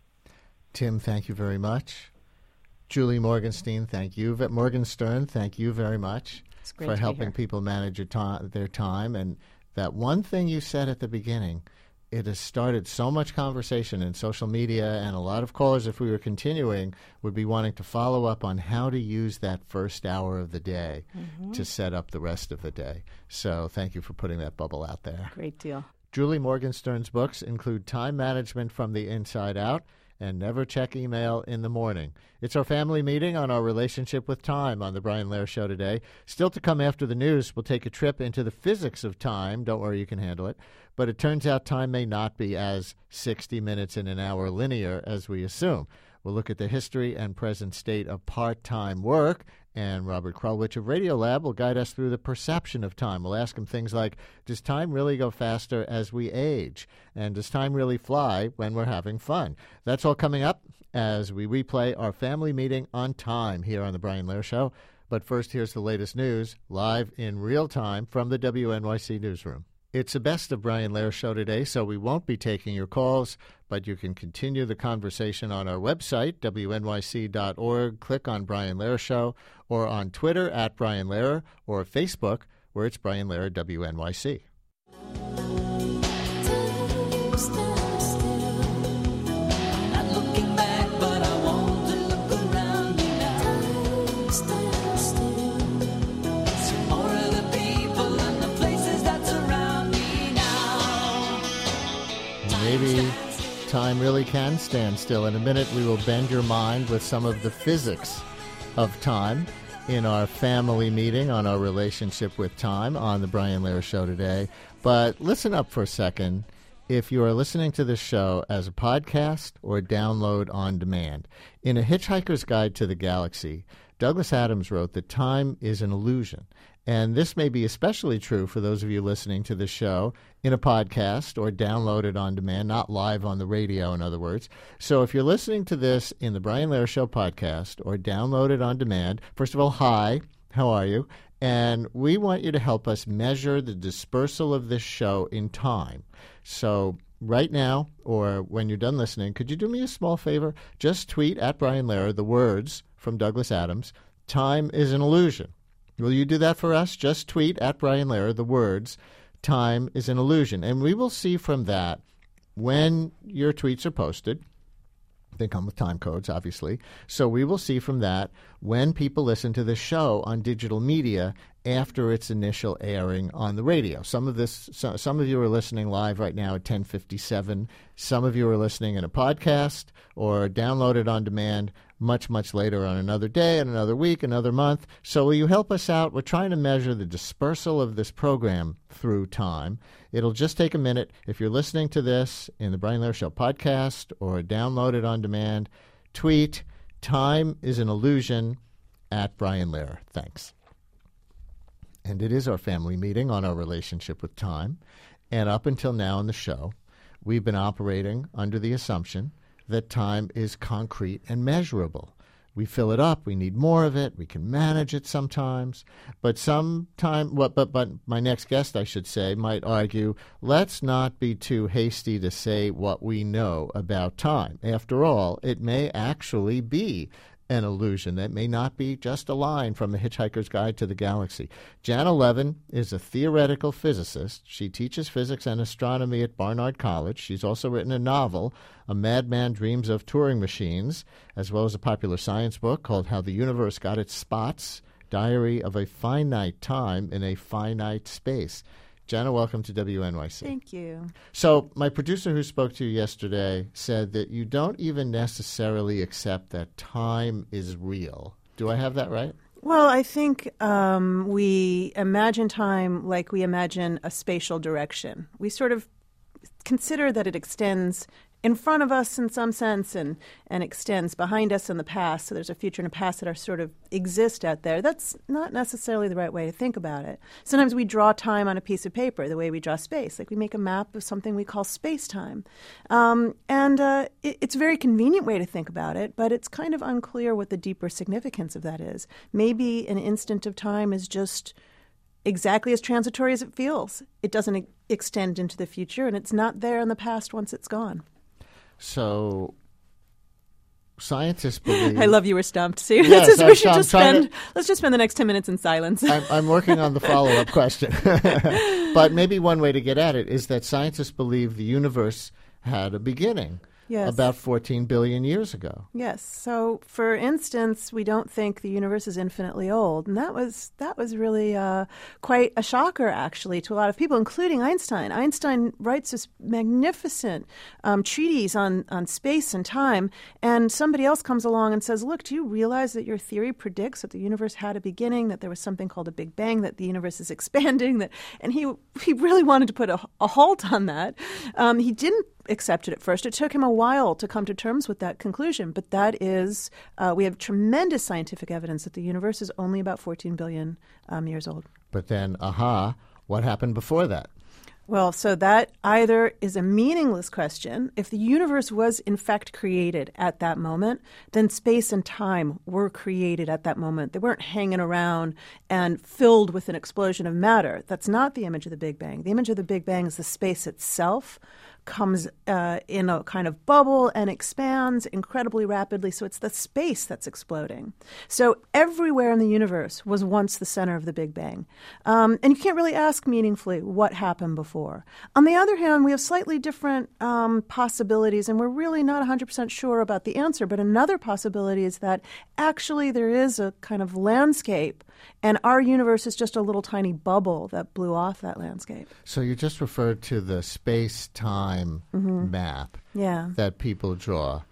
Tim, thank you very much. Julie Morgenstein, thank you. Morgenstern, thank you very much for helping people manage their time. And that one thing you said at the beginning, it has started so much conversation in social media, and a lot of callers, if we were continuing, would be wanting to follow up on how to use that first hour of the day to set up the rest of the day. So thank you for putting that bubble out there. Great deal. Julie Morgenstern's books include Time Management from the Inside Out and Never Check Email in the Morning. It's our family meeting on our relationship with time on The Brian Lehrer Show today. Still to come after the news, we'll take a trip into the physics of time. Don't worry, you can handle it. But it turns out time may not be as 60 minutes in an hour linear as we assume. We'll look at the history and present state of part-time work, and Robert Krulwich of Radiolab will guide us through the perception of time. We'll ask him things like, does time really go faster as we age? And does time really fly when we're having fun? That's all coming up as we replay our family meeting on time here on The Brian Lehrer Show. But first, here's the latest news, live in real time from the WNYC newsroom. It's a Best of Brian Lehrer Show today, so we won't be taking your calls, but you can continue the conversation on our website, wnyc.org. Click on Brian Lehrer Show, or on Twitter at Brian Lehrer, or Facebook, where it's Brian Lehrer WNYC. Maybe time really can stand still. In a minute, we will bend your mind with some of the physics of time. in our family meeting on our relationship with time on the Brian Lehrer Show today. But listen up for a second. If you are listening to this show as a podcast or download on demand, in A Hitchhiker's Guide to the Galaxy, Douglas Adams wrote that time is an illusion. And this may be especially true for those of you listening to the show in a podcast or downloaded on demand, not live on the radio, in other words. So if you're listening to this in the Brian Lehrer Show podcast or downloaded on demand, first of all, hi, how are you? And we want you to help us measure the dispersal of this show in time. So right now, or when you're done listening, could you do me a small favor? Just tweet at Brian Lehrer the words from Douglas Adams, "Time is an illusion." Will you do that for us? Just tweet at Brian Lehrer the words, "Time is an illusion." And we will see from that when your tweets are posted. They come with time codes, obviously. So we will see from that when people listen to the show on digital media after its initial airing on the radio. Some of you are listening live right now at 10:57. Some of you are listening in a podcast or downloaded on demand much, much later on another day, and another week, another month. So will you help us out? We're trying to measure the dispersal of this program through time. It'll just take a minute. If you're listening to this in the Brian Lehrer Show podcast or downloaded on demand, tweet "Time is an illusion" at Brian Lehrer. Thanks. And it is our family meeting on our relationship with time. And up until now in the show, we've been operating under the assumption that time is concrete and measurable. We fill it up. We need more of it. We can manage it sometimes. But my next guest, I should say, might argue, let's not be too hasty to say what we know about time. After all, it may actually be an illusion. That may not be just a line from A Hitchhiker's Guide to the Galaxy. Jana Levin is a theoretical physicist. She teaches physics and astronomy at Barnard College. She's also written a novel, A Madman Dreams of Turing Machines, as well as a popular science book called How the Universe Got Its Spots, Diary of a Finite Time in a Finite Space. Jana, welcome to WNYC. Thank you. So my producer who spoke to you yesterday said that you don't even necessarily accept that time is real. Do I have that right? Well, I think we imagine time like we imagine a spatial direction. We sort of consider that it extends in front of us in some sense and extends behind us in the past. So there's a future and a past that are sort of exist out there. That's not necessarily the right way to think about it. Sometimes we draw time on a piece of paper the way we draw space. Like we make a map of something we call space-time. It's a very convenient way to think about it, but it's kind of unclear what the deeper significance of that is. Maybe an instant of time is just exactly as transitory as it feels. It doesn't extend into the future, and it's not there in the past once it's gone. So scientists believe... I love you were stumped. See, yes, let's just spend the next 10 minutes in silence. I'm working on the follow-up question. But maybe one way to get at it is that scientists believe the universe had a beginning. Yes. About 14 billion years ago. Yes. So, for instance, we don't think the universe is infinitely old, and that was really quite a shocker, actually, to a lot of people, including Einstein. Einstein writes this magnificent treatise on space and time, and somebody else comes along and says, "Look, do you realize that your theory predicts that the universe had a beginning, that there was something called a Big Bang, that the universe is expanding?" And he really wanted to put a halt on that. He didn't accept it at first. It took him a while to come to terms with that conclusion, but that is, we have tremendous scientific evidence that the universe is only about 14 billion years old. But then, what happened before that? Well, so that either is a meaningless question. If the universe was in fact created at that moment, then space and time were created at that moment. They weren't hanging around and filled with an explosion of matter. That's not the image of the Big Bang. The image of the Big Bang is the space itself comes in a kind of bubble and expands incredibly rapidly. So it's the space that's exploding. So everywhere in the universe was once the center of the Big Bang. And you can't really ask meaningfully what happened before. On the other hand, we have slightly different possibilities, and we're really not 100% sure about the answer. But another possibility is that actually there is a kind of landscape, and our universe is just a little tiny bubble that blew off that landscape. So you just referred to the space-time map Yeah. that people draw.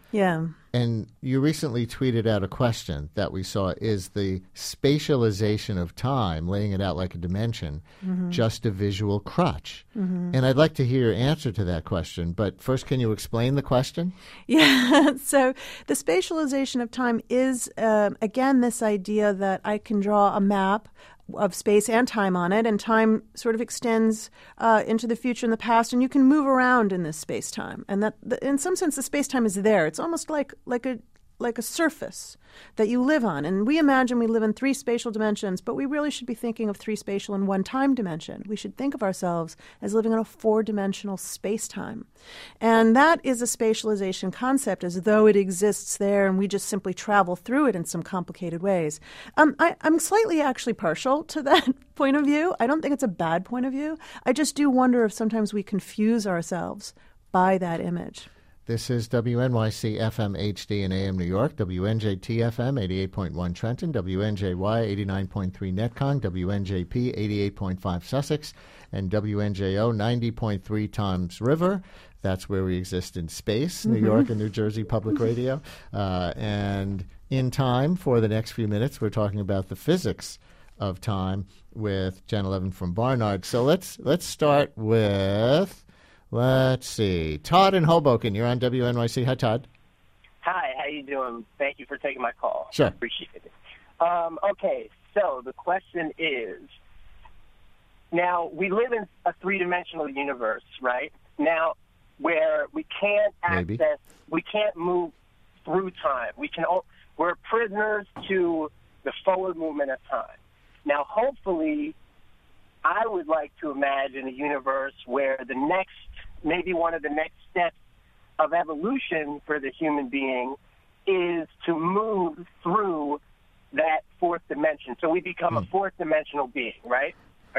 Yeah. And you recently tweeted out a question that we saw: is the spatialization of time, laying it out like a dimension, just a visual crutch? And I'd like to hear your answer to that question. But first, can you explain the question? Yeah. So the spatialization of time is, again, this idea that I can draw a map of space and time on it, and time sort of extends into the future and the past, and you can move around in this space-time. And that, in some sense, the space-time is there. It's almost like a surface that you live on. And we imagine we live in 3 spatial dimensions, but we really should be thinking of 3 spatial and 1 time dimension. We should think of ourselves as living on a 4-dimensional space-time. And that is a spatialization concept, as though it exists there and we just simply travel through it in some complicated ways. I'm slightly actually partial to that point of view. I don't think it's a bad point of view. I just do wonder if sometimes we confuse ourselves by that image. This is WNYC FM HD in AM New York, WNJT FM 88.1 Trenton, WNJY 89.3 Netcong, WNJP 88.5 Sussex, and WNJO 90.3 Toms River. That's where we exist in space, New York and New Jersey Public Radio. And in time, for the next few minutes, we're talking about the physics of time with Jen Levin from Barnard. So let's start with... Let's see. Todd in Hoboken, you're on WNYC. Hi, Todd. Hi, how you doing? Thank you for taking my call. Sure. Appreciate it. Okay, so the question is, now we live in a 3-dimensional universe, right? Now, where we can't we can't move through time. We're prisoners to the forward movement of time. Now, hopefully, I would like to imagine a universe where maybe one of the next steps of evolution for the human being is to move through that 4th dimension. So we become a 4th-dimensional being, right?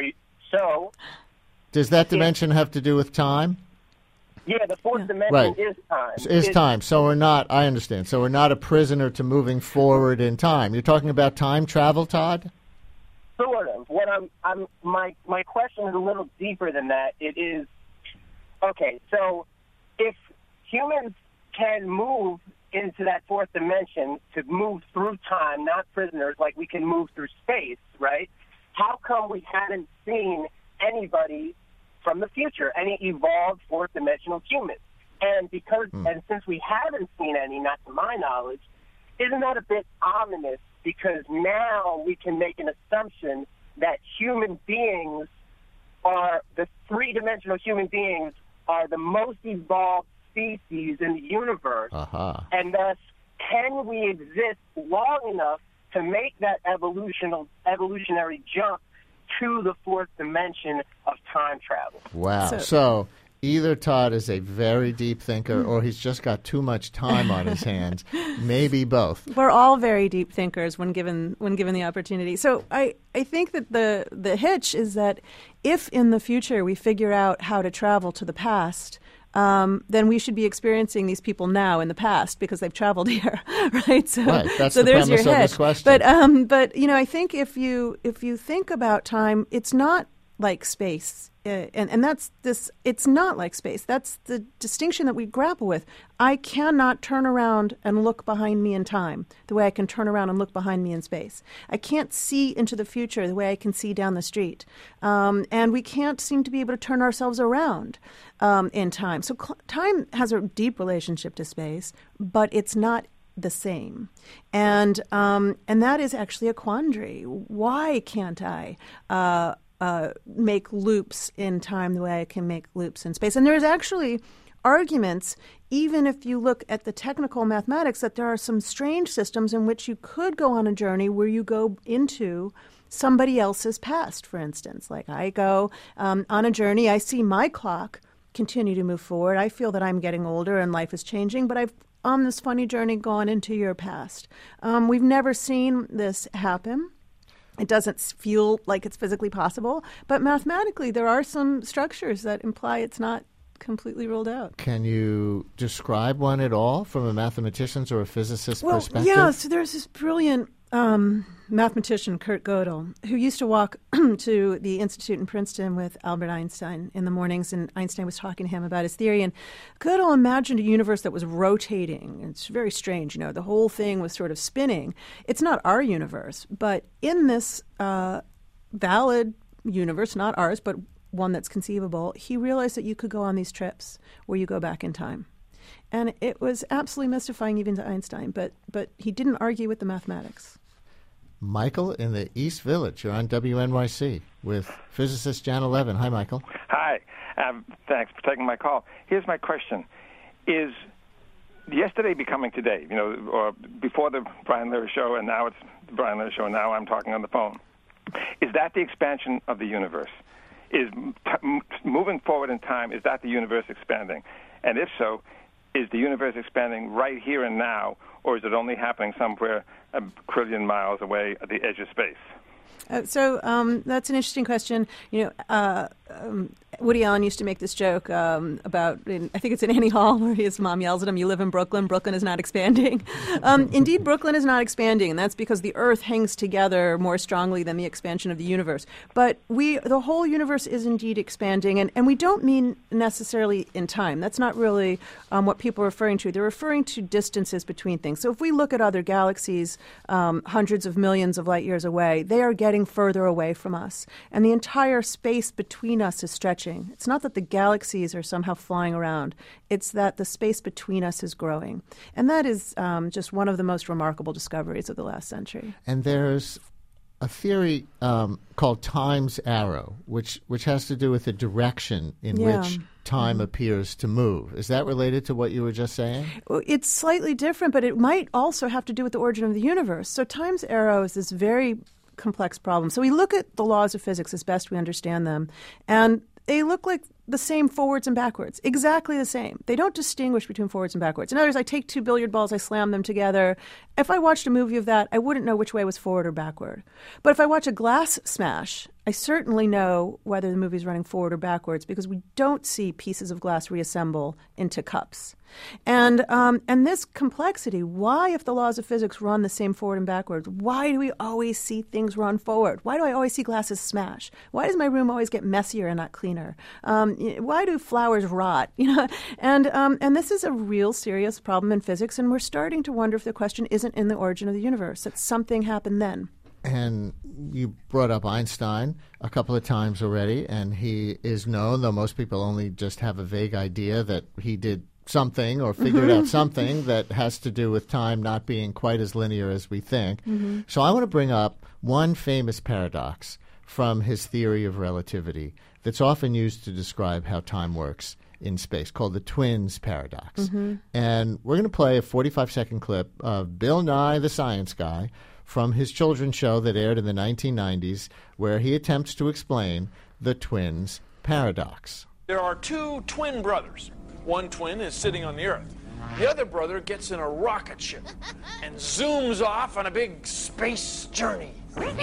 Does that dimension have to do with time? Yeah, the 4th dimension is time. Is time. So we're not, I understand. So we're not a prisoner to moving forward in time. You're talking about time travel, Todd? Sort of. What my question is a little deeper than that. It is, okay, so if humans can move into that 4th dimension to move through time, not prisoners, like we can move through space, right? How come we hadn't seen anybody from the future, any evolved 4th-dimensional humans? And since we haven't seen any, not to my knowledge, isn't that a bit ominous? Because now we can make an assumption that human beings the 3-dimensional human beings are the most evolved species in the universe. And thus, can we exist long enough to make that evolutionary jump to the 4th dimension of time travel? Wow. So either Todd is a very deep thinker or he's just got too much time on his hands. Maybe both. We're all very deep thinkers when given the opportunity. So I think that the hitch is that if in the future we figure out how to travel to the past, then we should be experiencing these people now in the past because they've traveled here, right? So, That's so the there's premise your of hitch. this question. But I think if you think about time, it's not like space. And that's this. It's not like space. That's the distinction that we grapple with. I cannot turn around and look behind me in time the way I can turn around and look behind me in space. I can't see into the future the way I can see down the street. And we can't seem to be able to turn ourselves around in time. So time has a deep relationship to space, but it's not the same. And that is actually a quandary. Why can't I make loops in time the way I can make loops in space? And there's actually arguments, even if you look at the technical mathematics, that there are some strange systems in which you could go on a journey where you go into somebody else's past, for instance. Like I go on a journey, I see my clock continue to move forward. I feel that I'm getting older and life is changing, but I've on this funny journey gone into your past. We've never seen this happen. It doesn't feel like it's physically possible, but mathematically there are some structures that imply it's not completely ruled out. Can you describe one at all from a mathematician's or a physicist's perspective? Yeah, so there's this brilliant mathematician Kurt Gödel, who used to walk to the Institute in Princeton with Albert Einstein in the mornings, and Einstein was talking to him about his theory. And Gödel imagined a universe that was rotating. It's very strange, the whole thing was sort of spinning. It's not our universe, but in this valid universe, not ours, but one that's conceivable, he realized that you could go on these trips where you go back in time. And it was absolutely mystifying even to Einstein, but he didn't argue with the mathematics. Michael in the East Village. You're on WNYC with physicist Jan Levin. Hi, Michael. Hi. Thanks for taking my call. Here's my question. Is yesterday becoming today, or before the Brian Lehrer Show, and now it's the Brian Lehrer Show, and now I'm talking on the phone. Is that the expansion of the universe? Is moving forward in time, is that the universe expanding? And if so, is the universe expanding right here and now, or is it only happening somewhere a trillion miles away at the edge of space? So that's an interesting question. Woody Allen used to make this joke about, I think it's in Annie Hall, where his mom yells at him, "You live in Brooklyn. Brooklyn is not expanding." Indeed, Brooklyn is not expanding, and that's because the Earth hangs together more strongly than the expansion of the universe. But the whole universe is indeed expanding, and we don't mean necessarily in time. That's not really what people are referring to. They're referring to distances between things. So if we look at other galaxies hundreds of millions of light years away, they are getting further away from us, and the entire space between us is stretching. It's not that the galaxies are somehow flying around. It's that the space between us is growing. And that is just one of the most remarkable discoveries of the last century. And there's a theory called time's arrow, which has to do with the direction in which time appears to move. Is that related to what you were just saying? Well, it's slightly different, but it might also have to do with the origin of the universe. So time's arrow is this very complex problem. So we look at the laws of physics as best we understand them, and they look like the same forwards and backwards, exactly the same. They don't distinguish between forwards and backwards. In other words, I take two billiard balls, I slam them together. If I watched a movie of that, I wouldn't know which way was forward or backward. But if I watch a glass smash, I certainly know whether the movie's running forward or backwards, because we don't see pieces of glass reassemble into cups. And this complexity, why, if the laws of physics run the same forward and backwards, why do we always see things run forward? Why do I always see glasses smash? Why does my room always get messier and not cleaner? Why do flowers rot? And this is a real serious problem in physics, and we're starting to wonder if the question isn't in the origin of the universe, that something happened then. And you brought up Einstein a couple of times already, and he is known, though most people only just have a vague idea, that he did something or figured out something that has to do with time not being quite as linear as we think. Mm-hmm. So I want to bring up one famous paradox from his theory of relativity that's often used to describe how time works in space, called the twins paradox. Mm-hmm. And we're going to play a 45-second clip of Bill Nye the Science Guy from his children's show that aired in the 1990s, where he attempts to explain the twins paradox. There are two twin brothers. One twin is sitting on the Earth. The other brother gets in a rocket ship and zooms off on a big space journey.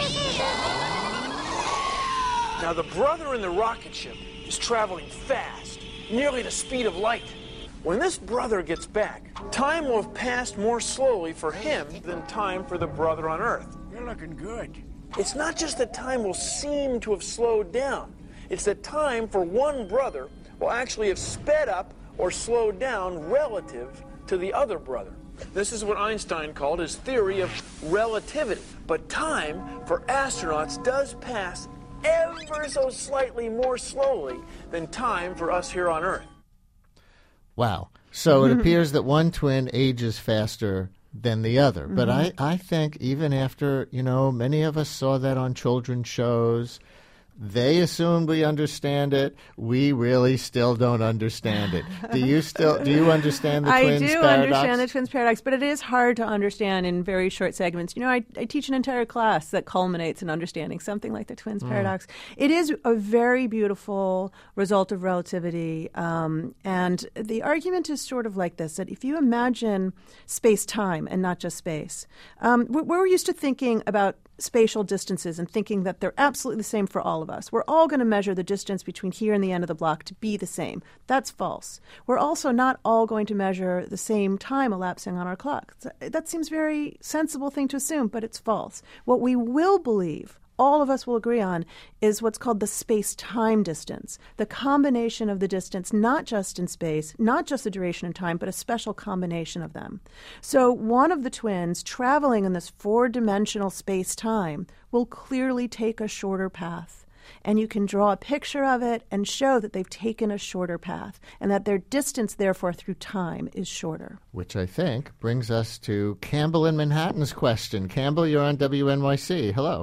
Now, the brother in the rocket ship is traveling fast, nearly the speed of light. When this brother gets back, time will have passed more slowly for him than time for the brother on Earth. You're looking good. It's not just that time will seem to have slowed down. It's that time for one brother will actually have sped up or slowed down relative to the other brother. This is what Einstein called his theory of relativity. But time for astronauts does pass ever so slightly more slowly than time for us here on Earth. Wow. So it appears that one twin ages faster than the other. Mm-hmm. But I think even after, many of us saw that on children's shows, they assumed we understand it. We really still don't understand it. Do you understand the twins paradox? I do understand the twins paradox, but it is hard to understand in very short segments. I teach an entire class that culminates in understanding something like the twins paradox. It is a very beautiful result of relativity. And the argument is sort of like this, that if you imagine space-time and not just space, we're used to thinking about spatial distances and thinking that they're absolutely the same for all of of us. We're all going to measure the distance between here and the end of the block to be the same. That's false. We're also not all going to measure the same time elapsing on our clock. That seems a very sensible thing to assume, but it's false. What we will believe, all of us will agree on, is what's called the space-time distance, the combination of the distance, not just in space, not just the duration of time, but a special combination of them. So one of the twins traveling in this four-dimensional space-time will clearly take a shorter path. And you can draw a picture of it and show that they've taken a shorter path and that their distance, therefore, through time is shorter. Which I think brings us to Campbell in Manhattan's question. Campbell, you're on WNYC. Hello.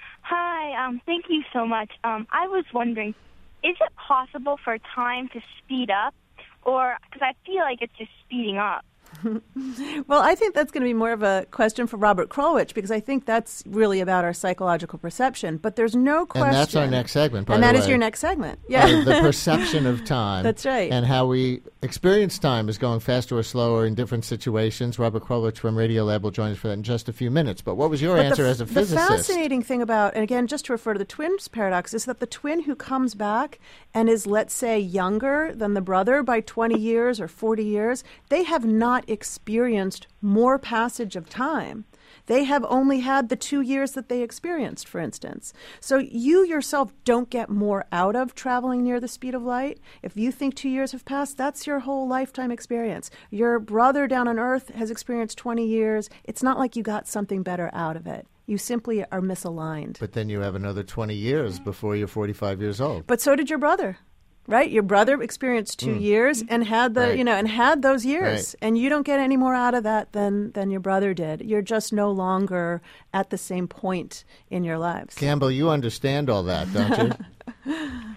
Hi, thank you so much. I was wondering, is it possible for time to speed up? Or, because I feel like it's just speeding up. Well, I think that's going to be more of a question for Robert Krulwich, because I think that's really about our psychological perception. But there's no question. And that's our next segment, by and the way. that is your next segment. Yeah. The perception of time. That's right. And how we experience time is going faster or slower in different situations. Robert Krulwich from Radiolab will join us for that in just a few minutes. But what was your answer as a physicist? The fascinating thing about, and again, just to refer to the twins paradox, is that the twin who comes back and is, let's say, younger than the brother by 20 years or 40 years, they have not experienced more passage of time. They have only had the 2 years that they experienced, for instance. So you yourself don't get more out of traveling near the speed of light. If you think 2 years have passed, that's your whole lifetime experience. Your brother down on Earth has experienced 20 years. It's not like you got something better out of it. You simply are misaligned. But then you have another 20 years before you're 45 years old. But so did your brother. Right, your brother experienced 2 years and had the, and had those years, and you don't get any more out of that than your brother did. You're just no longer at the same point in your lives. Campbell, you understand all that, don't you?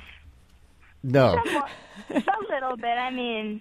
No. A little bit. I mean,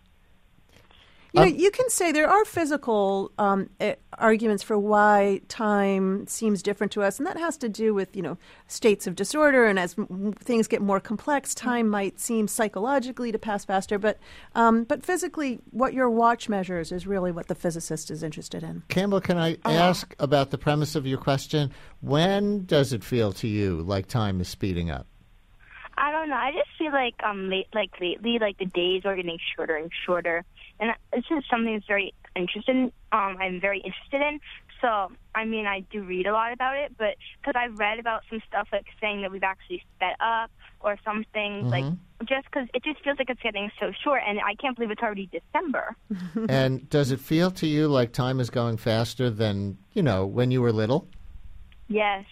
you can say there are physical arguments for why time seems different to us, and that has to do with, states of disorder, and as things get more complex, time might seem psychologically to pass faster, but physically, what your watch measures is really what the physicist is interested in. Campbell, can I ask about the premise of your question? When does it feel to you like time is speeding up? I don't know. I just feel like lately, the days are getting shorter and shorter, and it's just something that's very interesting. I'm very interested in. So, I mean, I do read a lot about it, but because I've read about some stuff like saying that we've actually sped up or some things, like just because it just feels like it's getting so short, and I can't believe it's already December. And does it feel to you like time is going faster than, when you were little? Yes.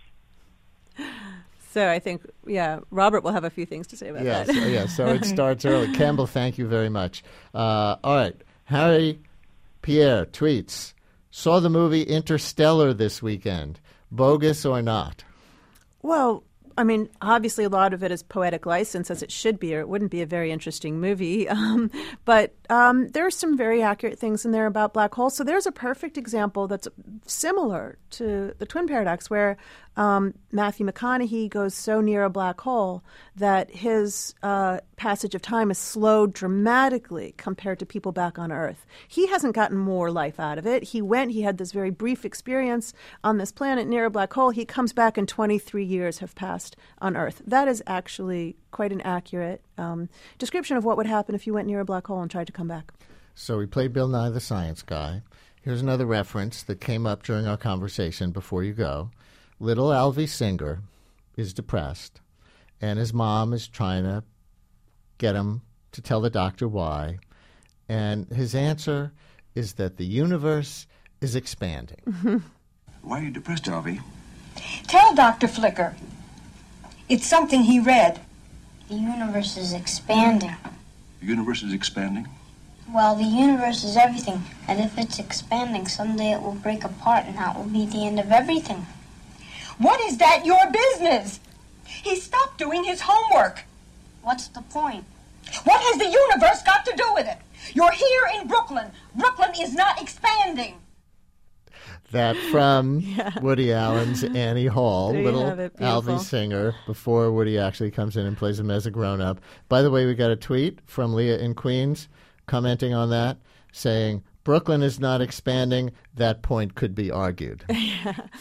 So I think, Robert will have a few things to say about that. So it starts early. Campbell, thank you very much. All right. Harry Pierre tweets, saw the movie Interstellar this weekend. Bogus or not? Well, I mean, obviously a lot of it is poetic license, as it should be, or it wouldn't be a very interesting movie. But there are some very accurate things in there about black holes. So there's a perfect example that's similar to the twin paradox, where Matthew McConaughey goes so near a black hole that his passage of time is slowed dramatically compared to people back on Earth. He hasn't gotten more life out of it. He had this very brief experience on this planet near a black hole. He comes back and 23 years have passed on Earth. That is actually quite an accurate description of what would happen if you went near a black hole and tried to come back. So we played Bill Nye the Science Guy. Here's another reference that came up during our conversation before you go. Little Alvy Singer is depressed, and his mom is trying to get him to tell the doctor why. And his answer is that the universe is expanding. Why are you depressed, Alvy? Tell Dr. Flicker. It's something he read. The universe is expanding. The universe is expanding? Well, the universe is everything, and if it's expanding, someday it will break apart, and that will be the end of everything. What is that your business? He stopped doing his homework. What's the point? What has the universe got to do with it? You're here in Brooklyn. Brooklyn is not expanding. That from Woody Allen's Annie Hall, there little Alvy Singer, before Woody actually comes in and plays him as a grown-up. By the way, we got a tweet from Leah in Queens commenting on that, saying, Brooklyn is not expanding. That point could be argued.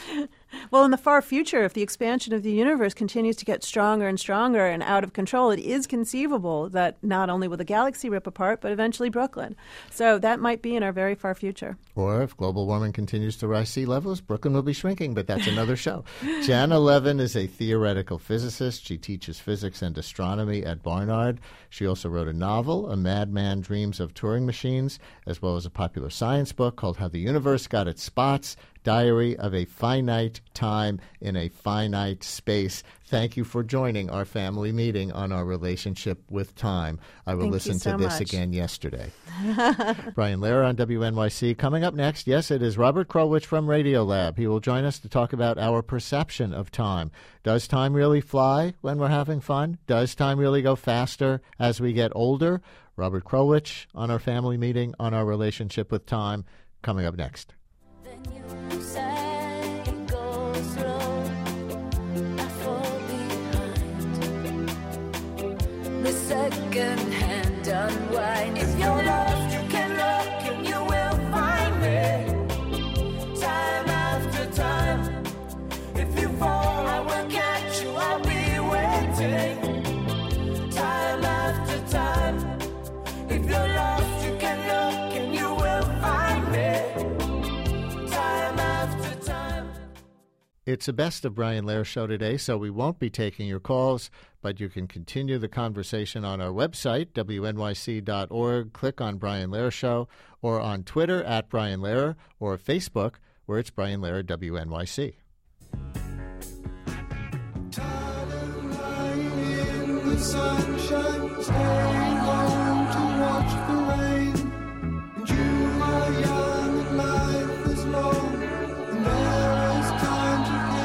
Well, in the far future, if the expansion of the universe continues to get stronger and stronger and out of control, it is conceivable that not only will the galaxy rip apart, but eventually Brooklyn. So that might be in our very far future. Or if global warming continues to rise sea levels, Brooklyn will be shrinking, but that's another show. Jana Levin is a theoretical physicist. She teaches physics and astronomy at Barnard. She also wrote a novel, A Madman Dreams of Turing Machines, as well as a popular science book called How the Universe Got Its Spots, Diary of a Finite Time in a Finite Space. Thank you for joining our family meeting on our relationship with time. I will listen to this again yesterday. Brian Lehrer on WNYC. Coming up next, yes, it is Robert Krulwich from Radiolab. He will join us to talk about our perception of time. Does time really fly when we're having fun? Does time really go faster as we get older? Robert Krulwich on our family meeting on our relationship with time. Coming up next. Second-hand unwind. If you're lost, you can look and you will find me. Time after time. If you fall, I will catch you. I'll be waiting. Time after time. If you're lost, you can look and you will find me. Time after time. It's a Best of Brian Lehrer show today, so we won't be taking your calls, but you can continue the conversation on our website, wnyc.org. Click on Brian Lehrer Show, or on Twitter at Brian Lehrer, or Facebook, where it's Brian Lehrer WNYC. In the sunshine, staying home to watch the rain. And you are young and life is long, and there is time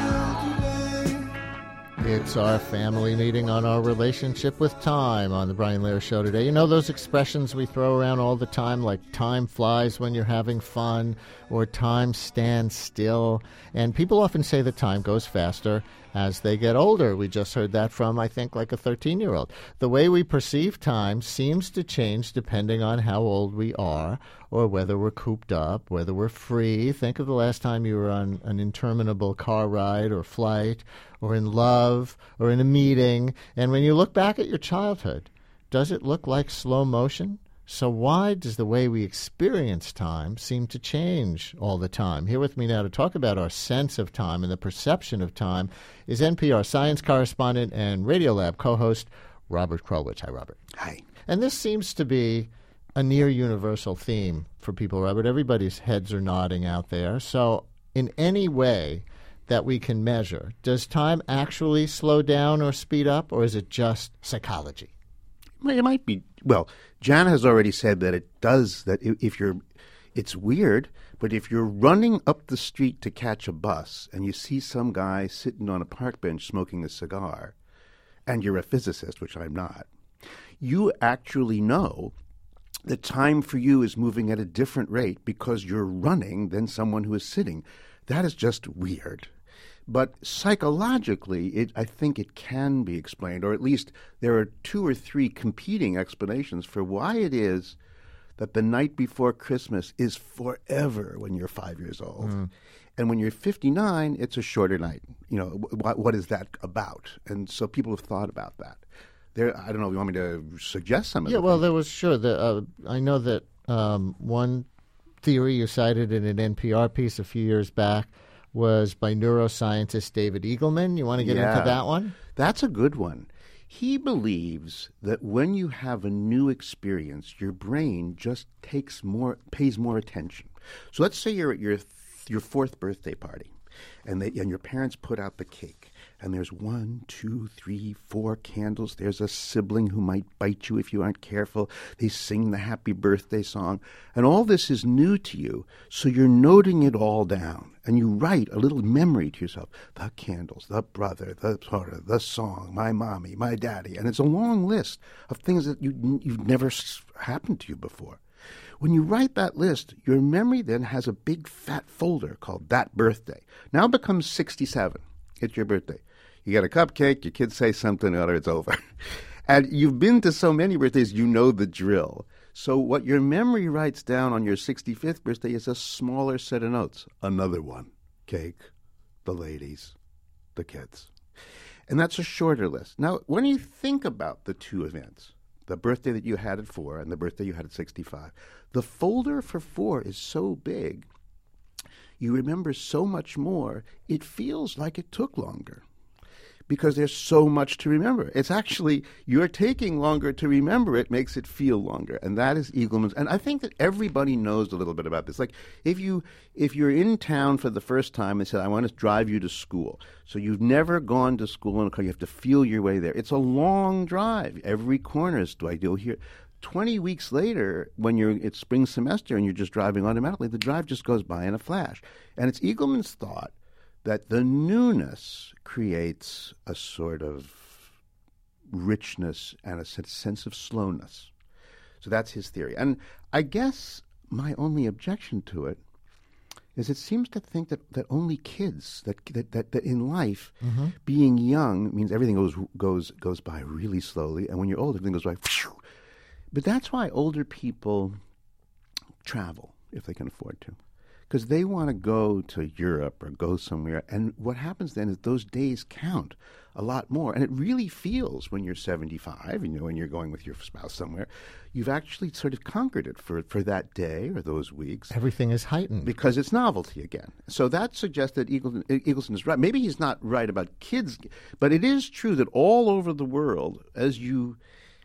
to kill today. It's our family meeting on our relationship with time on the Brian Lehrer Show today. You know those expressions we throw around all the time, like time flies when you're having fun, or time stands still. And people often say that time goes faster as they get older. We just heard that from, I think, like a 13-year-old. The way we perceive time seems to change depending on how old we are, or whether we're cooped up, whether we're free. Think of the last time you were on an interminable car ride or flight, or in love, or in a meeting. And when you look back at your childhood, does it look like slow motion? So why does the way we experience time seem to change all the time? Here with me now to talk about our sense of time and the perception of time is NPR science correspondent and Radiolab co-host Robert Krulwich. Hi, Robert. Hi. And this seems to be a near universal theme for people, Robert. Everybody's heads are nodding out there. So in any way that we can measure, does time actually slow down or speed up, or is it just psychology? It might be. Well, Jan has already said that it does, that if you're, it's weird, but if you're running up the street to catch a bus and you see some guy sitting on a park bench smoking a cigar, and you're a physicist, which I'm not, you actually know that time for you is moving at a different rate because you're running than someone who is sitting. That is just weird. But psychologically, I think it can be explained, or at least there are 2 or 3 competing explanations for why it is that the night before Christmas is forever when you're 5 years old. Mm. And when you're 59, it's a shorter night. You know, what is that about? And so people have thought about that. I don't know if you want me to suggest some of them. Yeah, well, there was, sure. I know that one theory you cited in an NPR piece a few years back was by neuroscientist David Eagleman. You want to get into that one? That's a good one. He believes that when you have a new experience, your brain just pays more attention. So let's say you're at your 4th birthday party, and your parents put out the cake, and there's 1, 2, 3, 4 candles. There's a sibling who might bite you if you aren't careful. They sing the happy birthday song. And all this is new to you, so you're noting it all down. And you write a little memory to yourself. The candles, the brother, the song, my mommy, my daddy. And it's a long list of things that you've never happened to you before. When you write that list, your memory then has a big fat folder called That Birthday. Now it becomes 67. It's your birthday. You get a cupcake, your kids say something, or it's over. And you've been to so many birthdays, you know the drill. So what your memory writes down on your 65th birthday is a smaller set of notes. Another one. Cake, the ladies, the kids. And that's a shorter list. Now, when you think about the two events, the birthday that you had at 4 and the birthday you had at 65, the folder for 4 is so big, you remember so much more, it feels like it took longer because there's so much to remember. It's actually, you're taking longer to remember it makes it feel longer. And that is Eagleman's. And I think that everybody knows a little bit about this. Like if you're in town for the first time, they said, I want to drive you to school. So you've never gone to school in a car. You have to feel your way there. It's a long drive. Every corner is, do I go here? 20 weeks later, when it's spring semester and you're just driving automatically, the drive just goes by in a flash. And it's Eagleman's thought that the newness creates a sort of richness and a sense of slowness. So that's his theory. And I guess my only objection to it is it seems to think that only kids, that in life, being young means everything goes by really slowly, and when you're old, everything goes by phew. But that's why older people travel, if they can afford to. Because they want to go to Europe or go somewhere. And what happens then is those days count a lot more. And it really feels when you're 75, when you're going with your spouse somewhere, you've actually sort of conquered it for that day or those weeks. Everything is heightened. Because it's novelty again. So that suggests that Eagleson is right. Maybe he's not right about kids, but it is true that all over the world, as you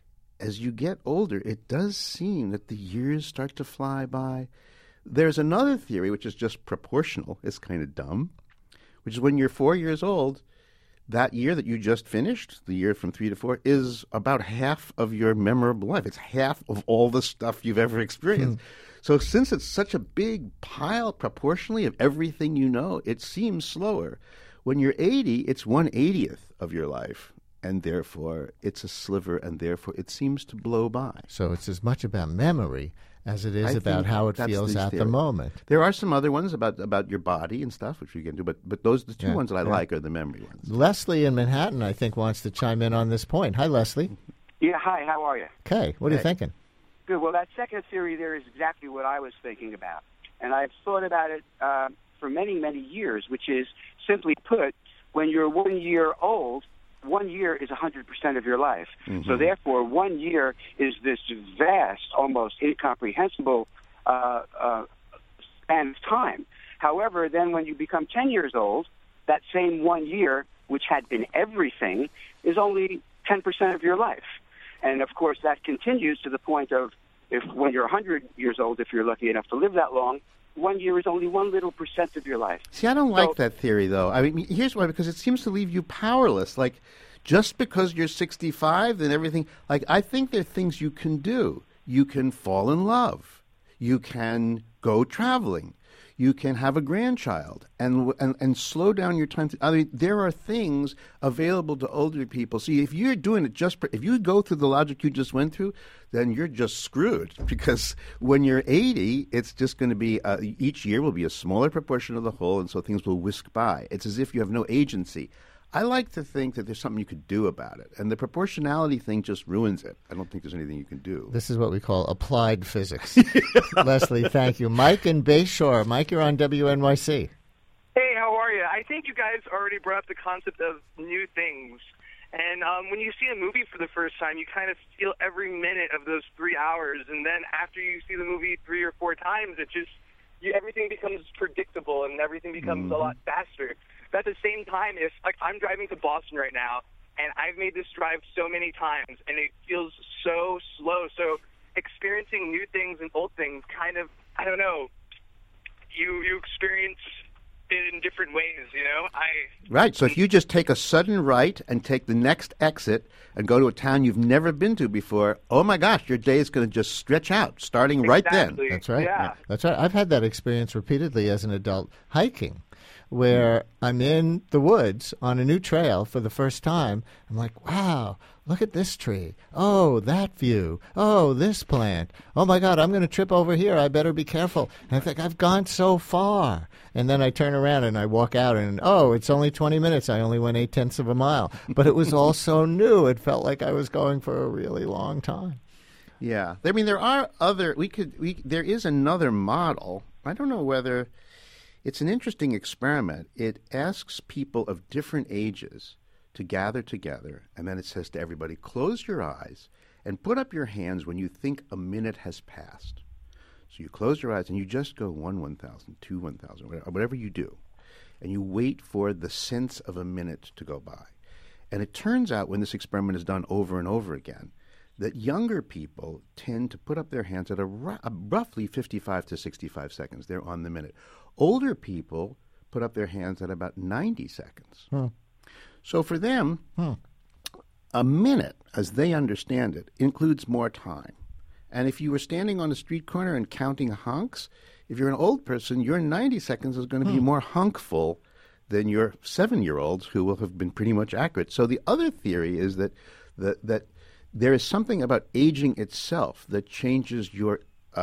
get older, it does seem that the years start to fly by. There's another theory, which is just proportional. It's kind of dumb, which is when you're 4 years old, that year that you just finished, the year from 3 to 4, is about half of your memorable life. It's half of all the stuff you've ever experienced. So since it's such a big pile proportionally of everything you know, it seems slower. When you're 80, it's 1/80th of your life. And therefore, it's a sliver, and therefore, it seems to blow by. So it's as much about memory as it is about how it feels at the moment. There are some other ones about your body and stuff, which we can do, but those the two ones that I like are the memory ones. Leslie in Manhattan, I think, wants to chime in on this point. Hi, Leslie. Yeah, hi, how are you? Okay, what are you thinking? Good. Well, that second theory there is exactly what I was thinking about. And I've thought about it for many, many years, which is, simply put, when you're 1 year old, 1 year is 100% of your life. Mm-hmm. So therefore, 1 year is this vast, almost incomprehensible span of time. However, then when you become 10 years old, that same 1 year, which had been everything, is only 10% of your life. And, of course, that continues to the point of when you're 100 years old, if you're lucky enough to live that long, 1 year is only 1 little % of your life. See, I don't like that theory, though. I mean, here's why, because it seems to leave you powerless. Like, just because you're 65, then everything... Like, I think there are things you can do. You can fall in love. You can go traveling. You can have a grandchild and slow down your time. I mean, there are things available to older people. See, if you're doing it if you go through the logic you just went through, then you're just screwed. Because when you're 80, it's just going to be, each year will be a smaller proportion of the whole, and so things will whisk by. It's as if you have no agency. I like to think that there's something you could do about it, and the proportionality thing just ruins it. I don't think there's anything you can do. This is what we call applied physics. Leslie, thank you. Mike in Bayshore. Mike, you're on WNYC. Hey, how are you? I think you guys already brought up the concept of new things. And when you see a movie for the first time, you kind of feel every minute of those 3 hours, and then after you see the movie 3 or 4 times, everything becomes predictable and everything becomes a lot faster. But at the same time, if I'm driving to Boston right now, and I've made this drive so many times, and it feels so slow. So experiencing new things and old things kind of, I don't know, you experience it in different ways, you know? Right, so if you just take a sudden right and take the next exit and go to a town you've never been to before, oh my gosh, your day is going to just stretch out, starting right then. That's right. Yeah. That's right. I've had that experience repeatedly as an adult hiking, where I'm in the woods on a new trail for the first time. I'm like, wow, look at this tree. Oh, that view. Oh, this plant. Oh, my God, I'm going to trip over here. I better be careful. And I think I've gone so far. And then I turn around and I walk out and, oh, it's only 20 minutes. I only went 0.8 of a mile. But it was all so new. It felt like I was going for a really long time. Yeah. I mean, there are there is another model. I don't know whether It's an interesting experiment. It asks people of different ages to gather together, and then it says to everybody, close your eyes and put up your hands when you think a minute has passed. So you close your eyes and you just go 1, 1,000, 2, 1,000, whatever you do, and you wait for the sense of a minute to go by. And it turns out, when this experiment is done over and over again, that younger people tend to put up their hands at a roughly 55 to 65 seconds. They're on the minute. Older people put up their hands at about 90 seconds. So for them, a minute, as they understand it, includes more time. And if you were standing on a street corner and counting hunks, if you're an old person, your 90 seconds is going to be more hunkful than your 7-year-olds, who will have been pretty much accurate. So the other theory is that there is something about aging itself that changes your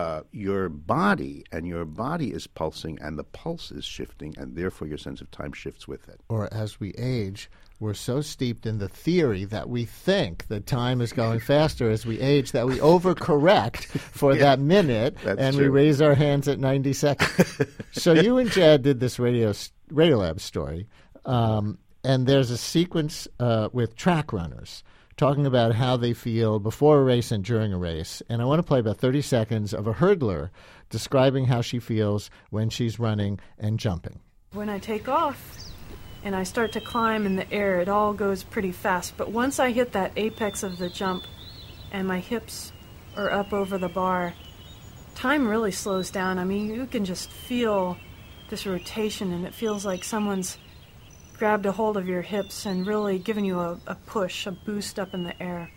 body, and your body is pulsing, and the pulse is shifting, and therefore your sense of time shifts with it. Or as we age, we're so steeped in the theory that we think that time is going faster as we age that we overcorrect for that minute, and we raise our hands at 90 seconds. So you and Jad did this Radiolab story, and there's a sequence with track runners talking about how they feel before a race and during a race. And I want to play about 30 seconds of a hurdler describing how she feels when she's running and jumping. When I take off and I start to climb in the air, it all goes pretty fast. But once I hit that apex of the jump and my hips are up over the bar, time really slows down. I mean, you can just feel this rotation, and it feels like someone's grabbed a hold of your hips and really given you a push, a boost up in the air.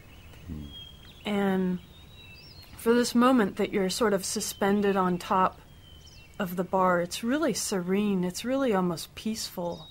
And for this moment that you're sort of suspended on top of the bar, it's really serene. It's really almost peaceful.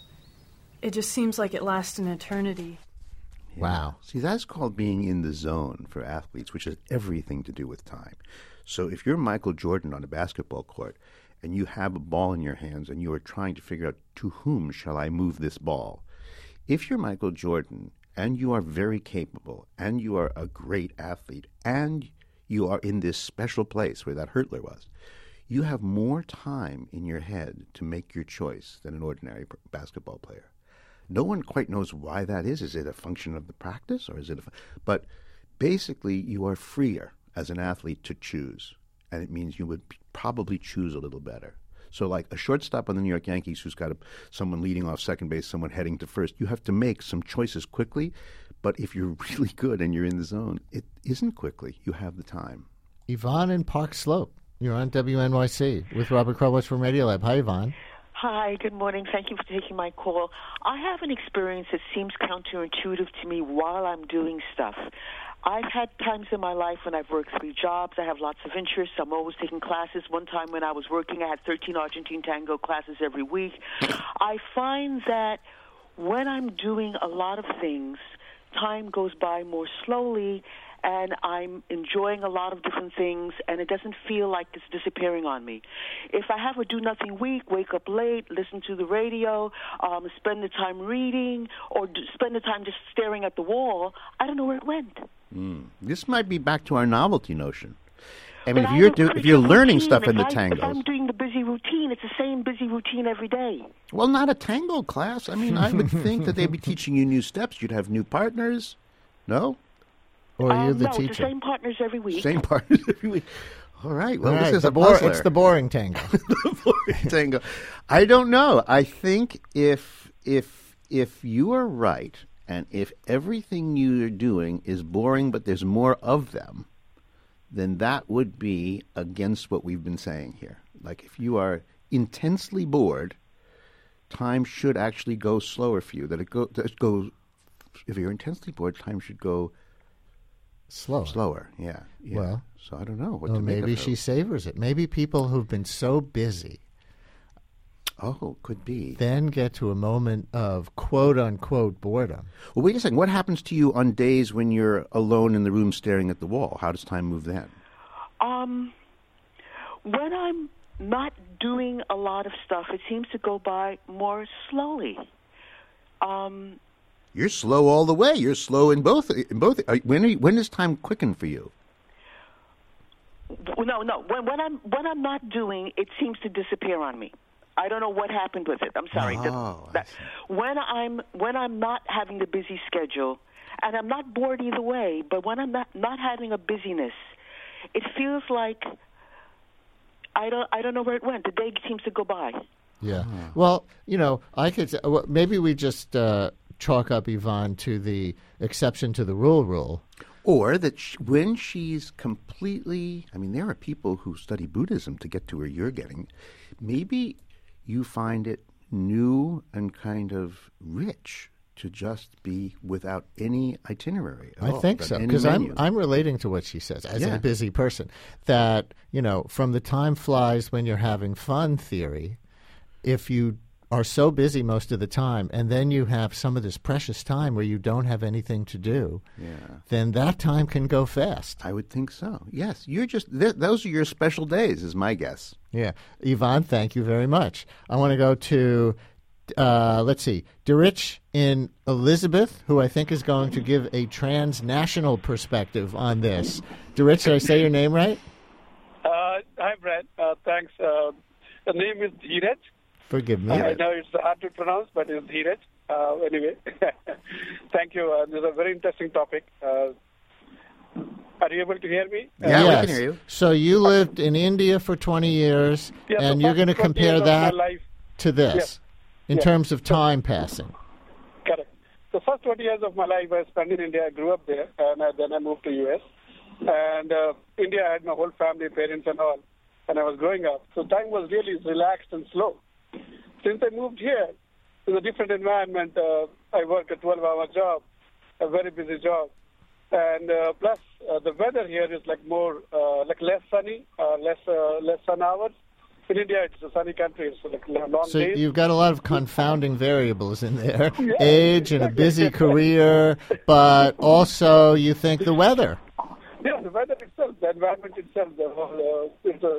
It just seems like it lasts an eternity. Wow. See, that's called being in the zone for athletes, which has everything to do with time. So if you're Michael Jordan on a basketball court, and you have a ball in your hands and you are trying to figure out, to whom shall I move this ball? If you're Michael Jordan and you are very capable and you are a great athlete and you are in this special place where that hurdler was, you have more time in your head to make your choice than an ordinary basketball player. No one quite knows why that is. Is it a function of the practice, or is it but basically you are freer as an athlete to choose. And it means you would probably choose a little better. So like a shortstop on the New York Yankees who's got someone leading off second base, someone heading to first, you have to make some choices quickly. But if you're really good and you're in the zone, it isn't quickly. You have the time. Yvonne in Park Slope, you're on WNYC with Robert Krulwich from Radiolab. Hi, Yvonne. Hi, good morning. Thank you for taking my call. I have an experience that seems counterintuitive to me while I'm doing stuff. I've had times in my life when I've worked 3 jobs. I have lots of interests. I'm always taking classes. One time when I was working, I had 13 Argentine tango classes every week. I find that when I'm doing a lot of things, time goes by more slowly, and I'm enjoying a lot of different things, and it doesn't feel like it's disappearing on me. If I have a do-nothing week, wake up late, listen to the radio, spend the time reading, or spend the time just staring at the wall, I don't know where it went. This might be back to our novelty notion. I mean, if you're learning stuff in the tangos. If I'm doing the busy routine, it's the same busy routine every day. Well, not a tango class. I mean, I would think that they'd be teaching you new steps. You'd have new partners. No? Or are you the no, teacher? It's the same partners every week. Same partners every week. All right. Well, All this right, is a puzzler. It's the boring tango. The boring tango. I don't know. I think if you are right, and if everything you're doing is boring, but there's more of them, then that would be against what we've been saying here. Like if you are intensely bored, time should actually go slower for you. If you're intensely bored, time should go slower. Yeah. Well, so I don't know what to make of maybe her. she savors it. Maybe people who've been so busy, could be, then get to a moment of quote-unquote boredom. Well, wait a second. What happens to you on days when you're alone in the room staring at the wall? How does time move then? When I'm not doing a lot of stuff, it seems to go by more slowly. You're slow all the way. You're slow in both. When does time quicken for you? No. When I'm not doing, it seems to disappear on me. I don't know what happened with it. I'm sorry. Oh, when I'm not having the busy schedule, and I'm not bored either way, but when I'm not having a busyness, it feels like I don't know where it went. The day seems to go by. Yeah. Well, I could maybe we just chalk up Yvonne to the exception to the rule. Or that when she's completely, there are people who study Buddhism to get to where you're getting. Maybe you find it new and kind of rich to just be without any itinerary at all. I think so, because I'm relating to what she says as a busy person. That, from the time flies when you're having fun theory, if you are so busy most of the time, and then you have some of this precious time where you don't have anything to do, then that time can go fast. I would think so. Yes, those are your special days, is my guess. Yeah, Yvonne, thank you very much. I want to go to, let's see, Derich in Elizabeth, who I think is going to give a transnational perspective on this. Derich, did I say your name right? Hi, Brad. Thanks. The name is Dheeraj. Forgive me. I know it's hard to pronounce, but it's Dheeraj. Anyway, thank you. This is a very interesting topic. Are you able to hear me? Yeah, we can hear you. So you lived in India for 20 years, and you're going to compare that to this in terms of time passing. Correct. The first 20 years of my life I spent in India. I grew up there, and then I moved to U.S. And India, I had my whole family, parents and all, and I was growing up. So time was really relaxed and slow. Since I moved here, it's a different environment. I work a 12-hour job, a very busy job. And plus, the weather here is less sunny, less sun hours. In India, it's a sunny country, so long days. So you've got a lot of confounding variables in there. Age and a busy career, but also you think the weather. Yeah, the weather itself, the environment itself, the whole,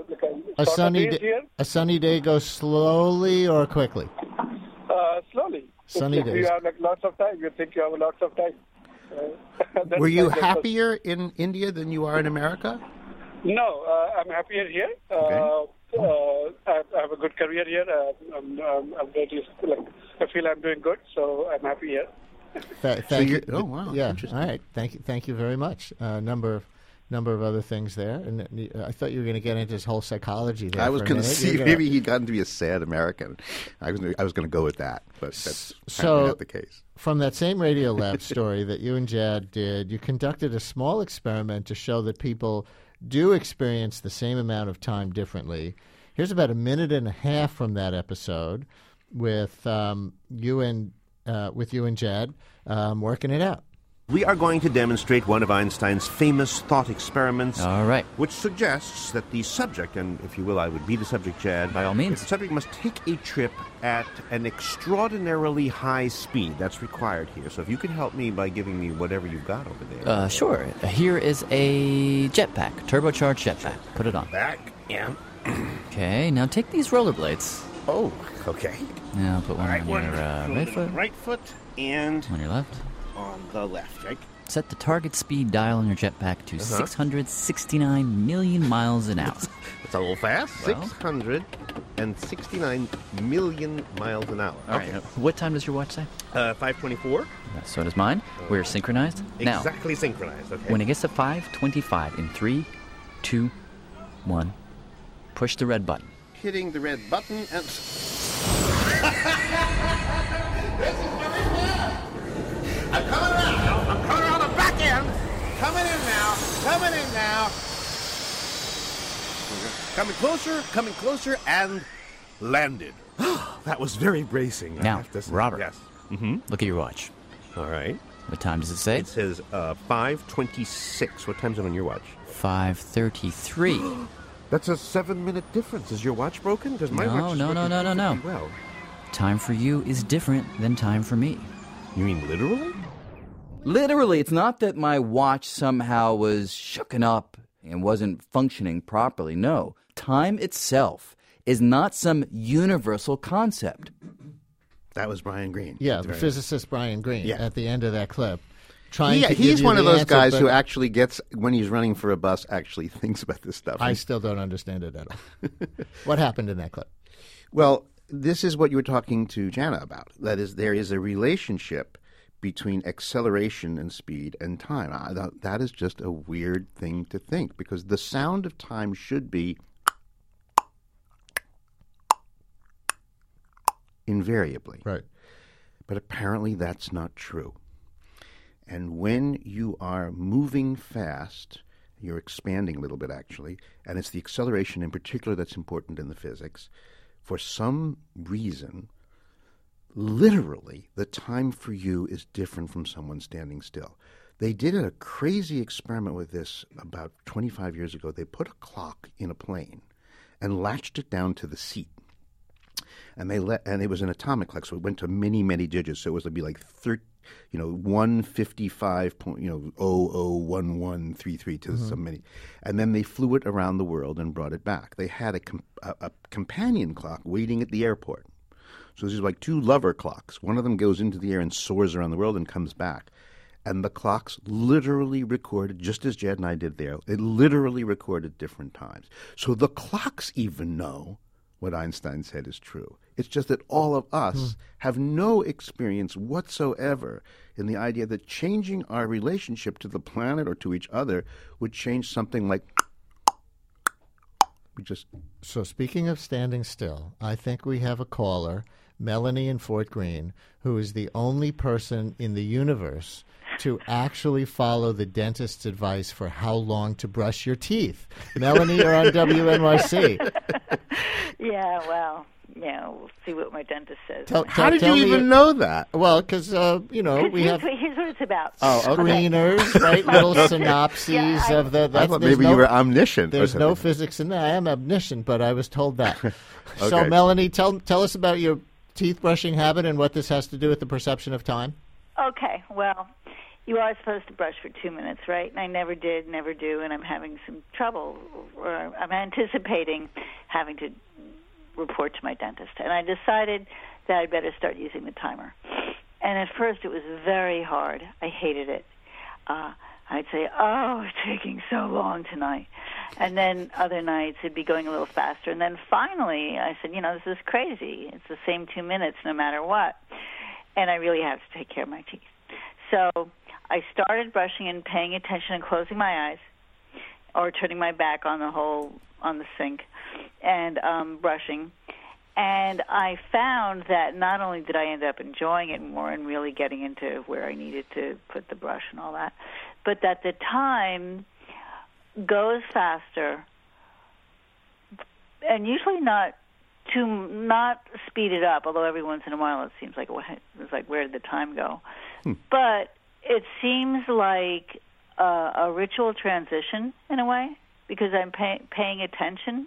a sunny day goes slowly or quickly? Slowly. Sunny days. You have lots of time. You think you have lots of time. Were you happier in India than you are in America? No, I'm happier here. Okay. I have a good career here. I'm really, I feel I'm doing good, so I'm happy here. Thank you. Oh wow! Yeah. All right. Thank you very much. Number of other things there, and I thought you were going to get into this whole psychology there. I was going to see maybe he'd gotten to be a sad American. I was going to go with that, but that's not the case. From that same Radio Lab story that you and Jad did, you conducted a small experiment to show that people do experience the same amount of time differently. Here's about a minute and a half from that episode with you and Jad working it out. We are going to demonstrate one of Einstein's famous thought experiments. All right. Which suggests that the subject, and if you will, I would be the subject, Jad. By all means. The subject must take a trip at an extraordinarily high speed. That's required here. So if you can help me by giving me whatever you've got over there. Sure. Here is a jetpack, turbocharged jetpack. Put it on. Back, yeah. Okay, now take these rollerblades. Oh, okay. Now put one on your right foot. Right foot and... On your left. On the left, right? Set the target speed dial on your jetpack to 669 million miles an hour. That's a little fast. Well. 669 million miles an hour. All right. What time does your watch say? 5:24. So does mine. We're synchronized. Exactly now, synchronized. Okay. When it gets to 5:25, in 3, 2, 1, push the red button. Hitting the red button and... I'm coming around. I'm coming around the back end. Coming in now. Coming closer, and landed. That was very bracing. Now, Robert, yes. Look at your watch. All right. What time does it say? It says 5:26. What time's it on your watch? 5:33. That's a 7-minute difference. Is your watch broken? Because my watch is No. well. Time for you is different than time for me. You mean literally? Literally, it's not that my watch somehow was shooken up and wasn't functioning properly. No, time itself is not some universal concept. That was Brian Greene. Yeah, the physicist Brian Greene at the end of that clip. He's one of those guys who actually gets, when he's running for a bus, actually thinks about this stuff. I still don't understand it at all. What happened in that clip? Well, this is what you were talking to Jana about. That is, there is a relationship between acceleration and speed and time. That is just a weird thing to think, because the sound of time should be invariably. Right. But apparently that's not true. And when you are moving fast, you're expanding a little bit, actually, and it's the acceleration in particular that's important in the physics. For some reason, literally, the time for you is different from someone standing still. They did a crazy experiment with this about 25 years ago. They put a clock in a plane and latched it down to the seat. And it was an atomic clock, so it went to many, many digits. So it was to be like 155.001133 to so many. And then they flew it around the world and brought it back. They had a companion clock waiting at the airport. So this is like two lover clocks. One of them goes into the air and soars around the world and comes back. And the clocks literally recorded, just as Jed and I did there, it literally recorded different times. So the clocks even know what Einstein said is true. It's just that all of us have no experience whatsoever in the idea that changing our relationship to the planet or to each other would change something like So speaking of standing still, I think we have a caller, Melanie in Fort Greene, who is the only person in the universe to actually follow the dentist's advice for how long to brush your teeth. Melanie, you're on WNYC. Yeah, well, we'll see what my dentist says. How did you even know that? Well, because, we have here's what it's about. Screeners, right? Little synopses of the... I thought maybe you were omniscient. There's no physics in that. I am omniscient, but I was told that. Okay. So, Melanie, tell us about your teeth brushing habit and what this has to do with the perception of time. Okay, well, you are supposed to brush for 2 minutes, right? And I never did, never do, and I'm having some trouble. Or I'm anticipating having to report to my dentist. And I decided that I'd better start using the timer. And at first it was very hard. I hated it. I'd say, it's taking so long tonight. And then other nights it'd be going a little faster. And then finally I said, this is crazy. It's the same 2 minutes no matter what. And I really have to take care of my teeth. So I started brushing and paying attention and closing my eyes or turning my back on the sink and brushing. And I found that not only did I end up enjoying it more and really getting into where I needed to put the brush and all that, but that the time goes faster and usually not speed it up, although every once in a while it seems like it's like, where did the time go? But it seems like a ritual transition in a way, because I'm paying attention.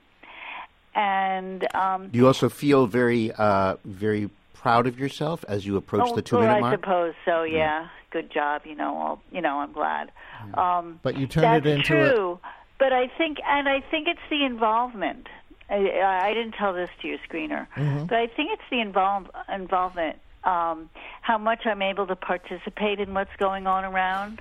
And do you also feel very, very proud of yourself as you approach the 2-minute mark? I suppose so. Yeah, good job. I'm glad. But you turned it into true. But I think it's the involvement. I didn't tell this to your screener, but I think it's the involvement. How much I'm able to participate in what's going on around.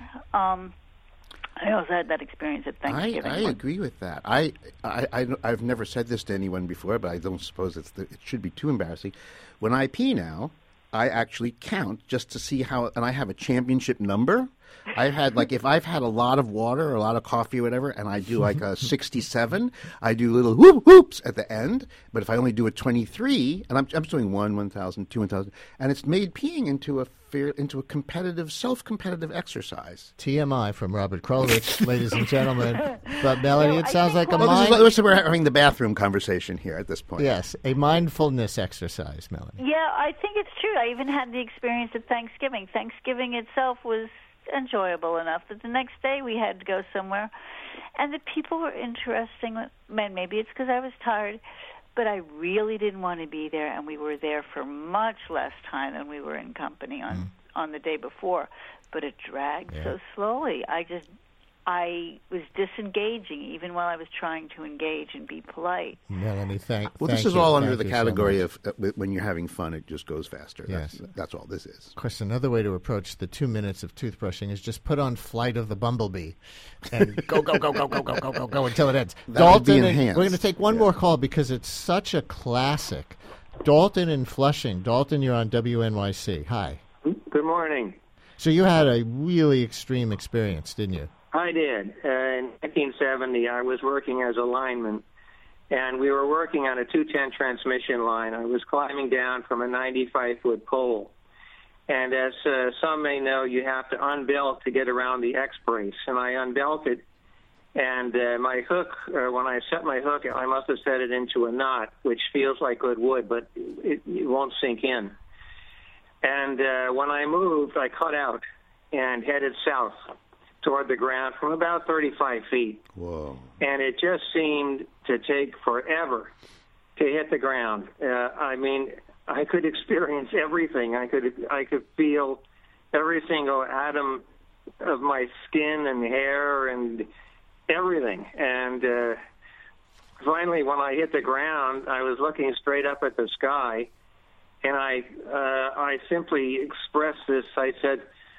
I also had that experience at Thanksgiving. I agree with that. I've never said this to anyone before, but I don't suppose it should be too embarrassing. When I pee now, I actually count just to see how, and I have a championship number. I've had, if I've had a lot of water or a lot of coffee or whatever, and I do like a 67, I do little whoops at the end. But if I only do a 23, and I'm doing 1,000, 2, 1,000, and it's made peeing into a competitive, self-competitive exercise. TMI from Robert Krulwich, ladies and gentlemen. But Melanie, it sounds like we're having the bathroom conversation here at this point. Yes, a mindfulness exercise, Melanie. Yeah, I think it's true. I even had the experience at Thanksgiving. Thanksgiving itself was enjoyable enough that the next day we had to go somewhere, and the people were interesting. Maybe it's because I was tired, but I really didn't want to be there, and we were there for much less time than we were in company on the day before. But it dragged so slowly. I was disengaging even while I was trying to engage and be polite. Melanie, this is all under the category of when you're having fun, it just goes faster. Yes. That's all this is. Of course, another way to approach the 2 minutes of toothbrushing is just put on Flight of the Bumblebee and go until it ends. That would be enhanced. We're going to take one more call because it's such a classic Dalton in Flushing. Dalton, you're on WNYC. Hi. Good morning. So you had a really extreme experience, didn't you? I did. In 1970, I was working as a lineman, and we were working on a 210 transmission line. I was climbing down from a 95-foot pole. And as some may know, you have to unbelt to get around the X-brace. And I unbelted, and my hook, when I set my hook, I must have set it into a knot, which feels like good wood, but it won't sink in. And when I moved, I cut out and headed south toward the ground from about 35 feet. Whoa. And it just seemed to take forever to hit the ground. I mean, I could experience everything. I could feel every single atom of my skin and hair and everything. And finally, when I hit the ground, I was looking straight up at the sky, and I simply expressed this. I said,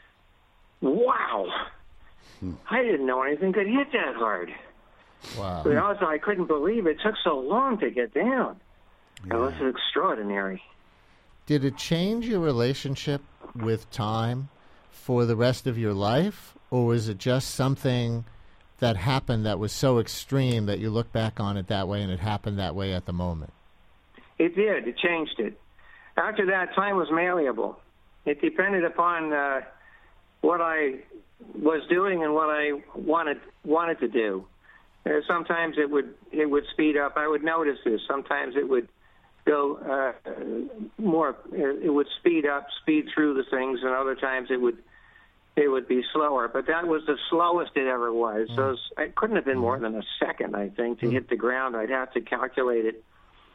"Wow, I didn't know anything could hit that hard." Wow. But also, I couldn't believe it took so long to get down. It was extraordinary. Did it change your relationship with time for the rest of your life, or was it just something that happened that was so extreme that you look back on it that way and it happened that way at the moment? It did. It changed it. After that, time was malleable. It depended upon what I was doing and what I wanted to do. Sometimes it would speed up. I would notice this. Sometimes it would go more. It would speed up, speed through the things, and other times it would be slower. But that was the slowest it ever was. So it couldn't have been more than a second, I think, to hit the ground. I'd have to calculate it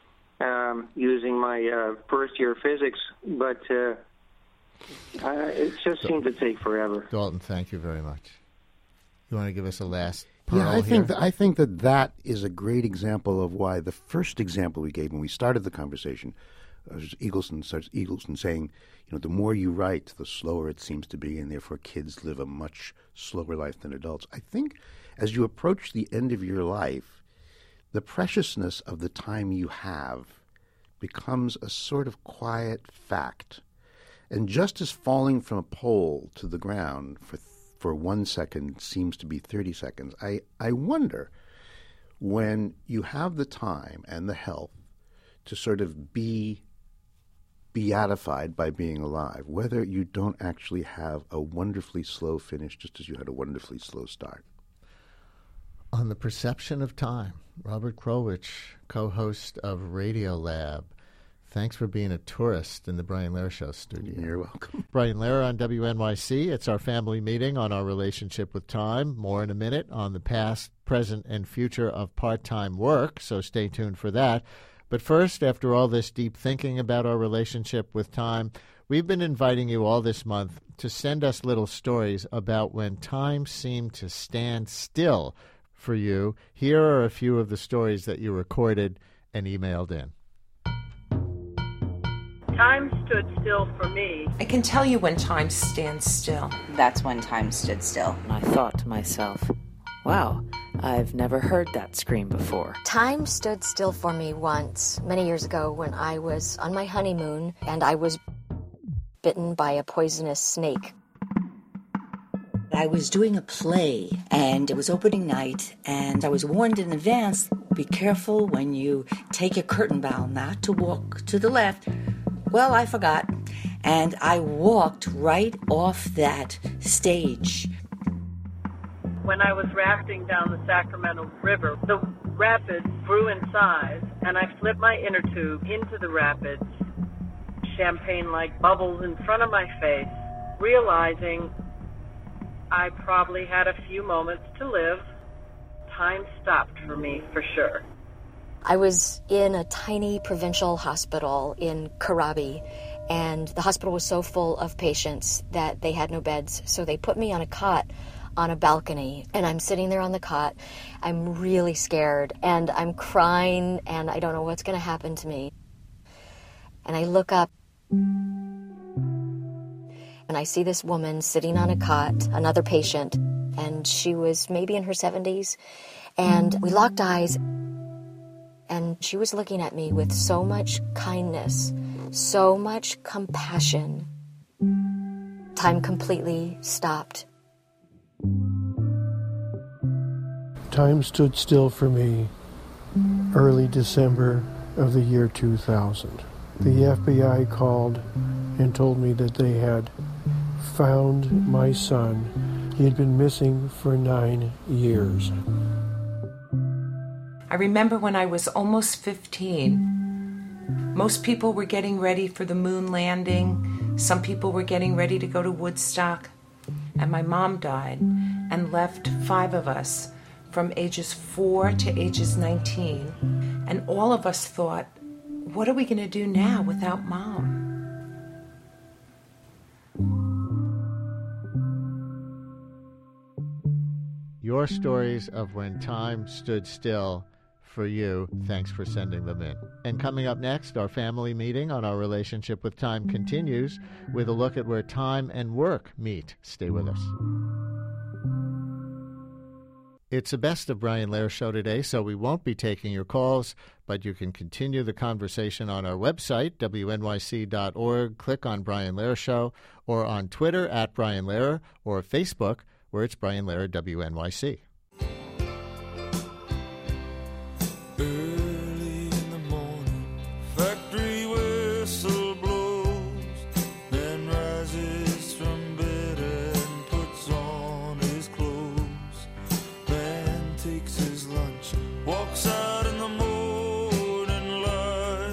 using my first-year physics, but it just seemed to take forever. Dalton, thank you very much. You want to give us a last pearl Yeah, I think here? I think that is a great example of why the first example we gave when we started the conversation was Eagleson saying, the more you write, the slower it seems to be, and therefore kids live a much slower life than adults. I think as you approach the end of your life, the preciousness of the time you have becomes a sort of quiet fact. And just as falling from a pole to the ground for 1 second seems to be 30 seconds, I wonder, when you have the time and the health to sort of be beatified by being alive, whether you don't actually have a wonderfully slow finish just as you had a wonderfully slow start. On the perception of time, Robert Krulwich, co-host of Radiolab. Thanks for being a tourist in the Brian Lehrer Show studio. You're welcome. Brian Lehrer on WNYC. It's our family meeting on our relationship with time. More in a minute on the past, present, and future of part-time work, so stay tuned for that. But first, after all this deep thinking about our relationship with time, we've been inviting you all this month to send us little stories about when time seemed to stand still for you. Here are a few of the stories that you recorded and emailed in. Time stood still for me. I can tell you when time stands still. That's when time stood still. And I thought to myself, wow, I've never heard that scream before. Time stood still for me once, many years ago, when I was on my honeymoon and I was bitten by a poisonous snake. I was doing a play, and it was opening night, and I was warned in advance, be careful when you take your curtain bow not to walk to the left. Well, I forgot, and I walked right off that stage. When I was rafting down the Sacramento River, the rapids grew in size, and I flipped my inner tube into the rapids, champagne-like bubbles in front of my face, realizing I probably had a few moments to live. Time stopped for me, for sure. I was in a tiny provincial hospital in Karabi, and the hospital was so full of patients that they had no beds, so they put me on a cot on a balcony, and I'm sitting there on the cot. I'm really scared, and I'm crying, and I don't know what's going to happen to me. And I look up, and I see this woman sitting on a cot, another patient, and she was maybe in her 70s, and we locked eyes, And she was looking at me with so much kindness, so much compassion. Time completely stopped. Time stood still for me early December of the year 2000. The FBI called and told me that they had found my son. He had been missing for 9 years. I remember when I was almost 15, most people were getting ready for the moon landing. Some people were getting ready to go to Woodstock. And my mom died and left 5 of us from ages 4 to ages 19. And all of us thought, what are we going to do now without Mom? Your stories of when time stood still for you. Thanks for sending them in. And coming up next, our family meeting on our relationship with time continues with a look at where time and work meet. Stay with us. It's a Best of Brian Lehrer show today, so we won't be taking your calls, but you can continue the conversation on our website, wnyc.org. Click on Brian Lehrer Show, or on Twitter at Brian Lehrer, or Facebook, where it's Brian Lehrer WNYC. Early in the morning, factory whistle blows, man rises from bed and puts on his clothes. Man takes his lunch, walks out in the morning light.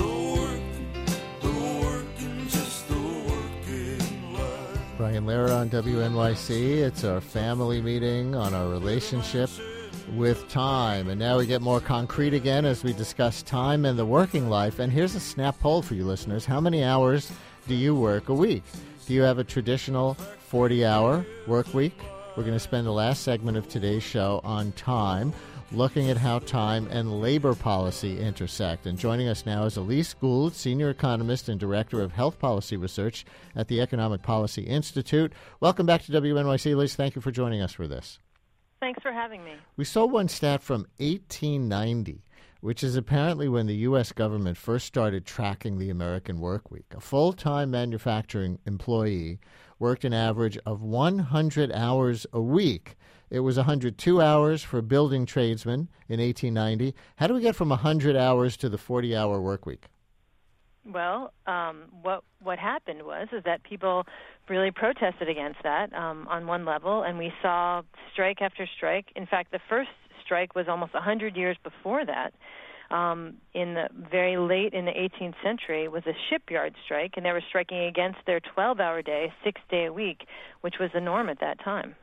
The working, just the working life. Brian Lehrer on WNYC. It's our family meeting on our relationship with time. And now we get more concrete again as we discuss time and the working life. And here's a snap poll for you listeners. How many hours do you work a week? Do you have a traditional 40-hour work week? We're going to spend the last segment of today's show on time, looking at how time and labor policy intersect. And joining us now is Elise Gould, Senior Economist and Director of Health Policy Research at the Economic Policy Institute. Welcome back to WNYC, Elise. Thank you for joining us for this. Thanks for having me. We saw one stat from 1890, which is apparently when the U.S. government first started tracking the American work week. A full-time manufacturing employee worked an average of 100 hours a week. It was 102 hours for building tradesmen in 1890. How do we get from 100 hours to the 40-hour work week? Well, what happened was that people really protested against that on one level, and we saw strike after strike. In fact, the first strike was almost 100 years before that. In the very late in the 18th century was a shipyard strike, and they were striking against their 12-hour day, 6-day a week, which was the norm at that time.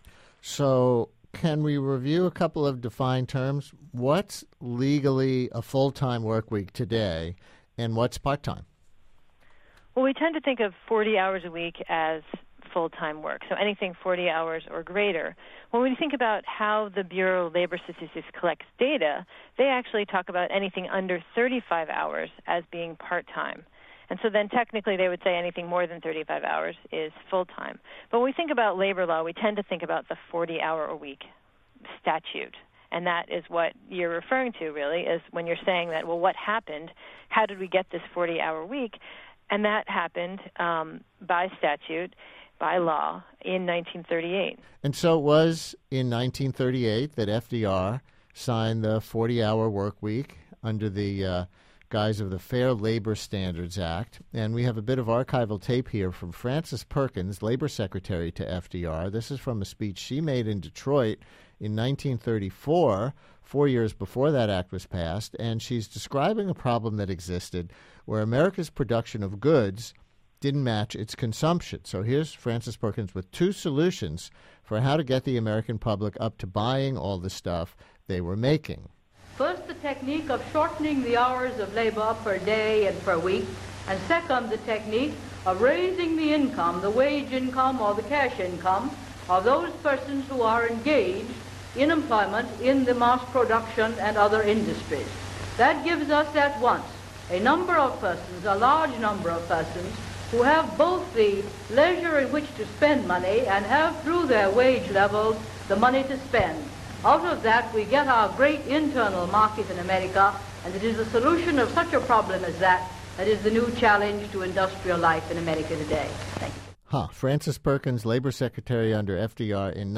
So can we review a couple of defined terms? What's legally a full-time work week today, and what's part-time? Well, we tend to think of 40 hours a week as full-time work, so anything 40 hours or greater. When we think about how the Bureau of Labor Statistics collects data, they actually talk about anything under 35 hours as being part-time. And so then technically they would say anything more than 35 hours is full-time. But when we think about labor law, we tend to think about the 40-hour-a-week statute. And that is what you're referring to, really, is when you're saying that, well, what happened? How did we get this 40-hour week? And that happened by statute, by law, in 1938. And so it was in 1938 that FDR signed the 40-hour work week under the guise of the Fair Labor Standards Act. And we have a bit of archival tape here from Frances Perkins, Labor Secretary to FDR. This is from a speech she made in Detroit in 1934, 4 years before that act was passed, and she's describing a problem that existed where America's production of goods didn't match its consumption. So here's Frances Perkins with 2 solutions for how to get the American public up to buying all the stuff they were making. First, the technique of shortening the hours of labor per day and per week, and second, the technique of raising the income, the wage income or the cash income of those persons who are engaged in employment in the mass production and other industries. That gives us at once a number of persons, a large number of persons, who have both the leisure in which to spend money and have, through their wage levels, the money to spend. Out of that, we get our great internal market in America, and it is the solution of such a problem as that is the new challenge to industrial life in America today. Thank you. Frances Perkins, Labor Secretary under FDR in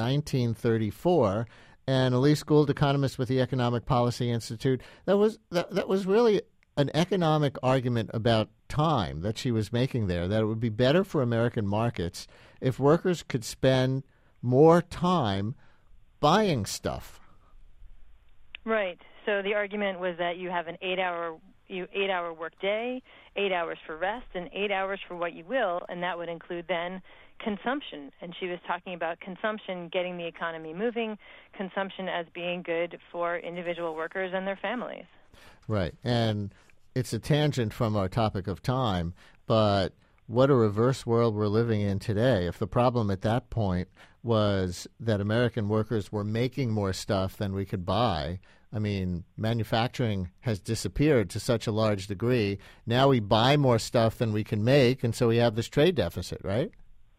1934, and Elise Gould, economist with the Economic Policy Institute. That was really an economic argument about time that she was making there, that it would be better for American markets if workers could spend more time buying stuff. Right. So the argument was that you have an 8-hour work day, 8 hours for rest, and 8 hours for what you will, and that would include then consumption. And she was talking about consumption getting the economy moving, consumption as being good for individual workers and their families. Right. And it's a tangent from our topic of time, but what a reverse world we're living in today. If the problem at that point was that American workers were making more stuff than we could buy, I mean, manufacturing has disappeared to such a large degree. Now we buy more stuff than we can make, and so we have this trade deficit, right?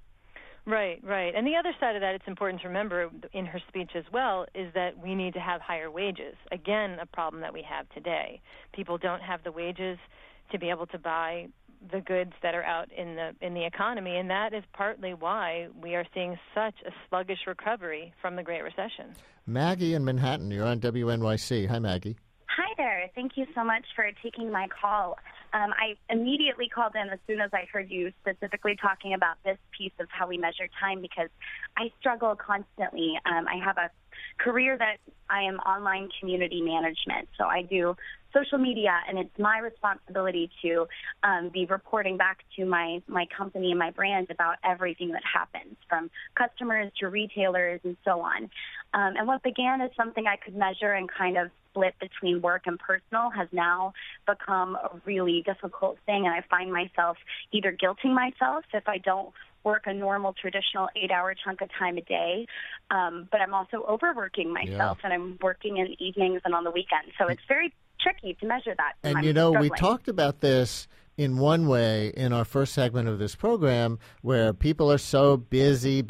Right, right. And the other side of that, it's important to remember in her speech as well, is that we need to have higher wages. Again, a problem that we have today. People don't have the wages to be able to buy the goods that are out in the economy, and that is partly why we are seeing such a sluggish recovery from the Great Recession. Maggie in Manhattan, you're on WNYC. Hi, Maggie. Hi there. Thank you so much for taking my call. I immediately called in as soon as I heard you specifically talking about this piece of how we measure time because I struggle constantly. I have a career that I am online community management, so I do social media, and it's my responsibility to be reporting back to my company and my brand about everything that happens, from customers to retailers and so on. And what began as something I could measure and kind of split between work and personal has now become a really difficult thing, and I find myself either guilting myself if I don't work a normal traditional 8-hour chunk of time a day, but I'm also overworking myself, and I'm working in the evenings and on the weekends. So it's very tricky to measure that. And, I'm you know, struggling. we talked about this in one way in our first segment of this program where people are so busy.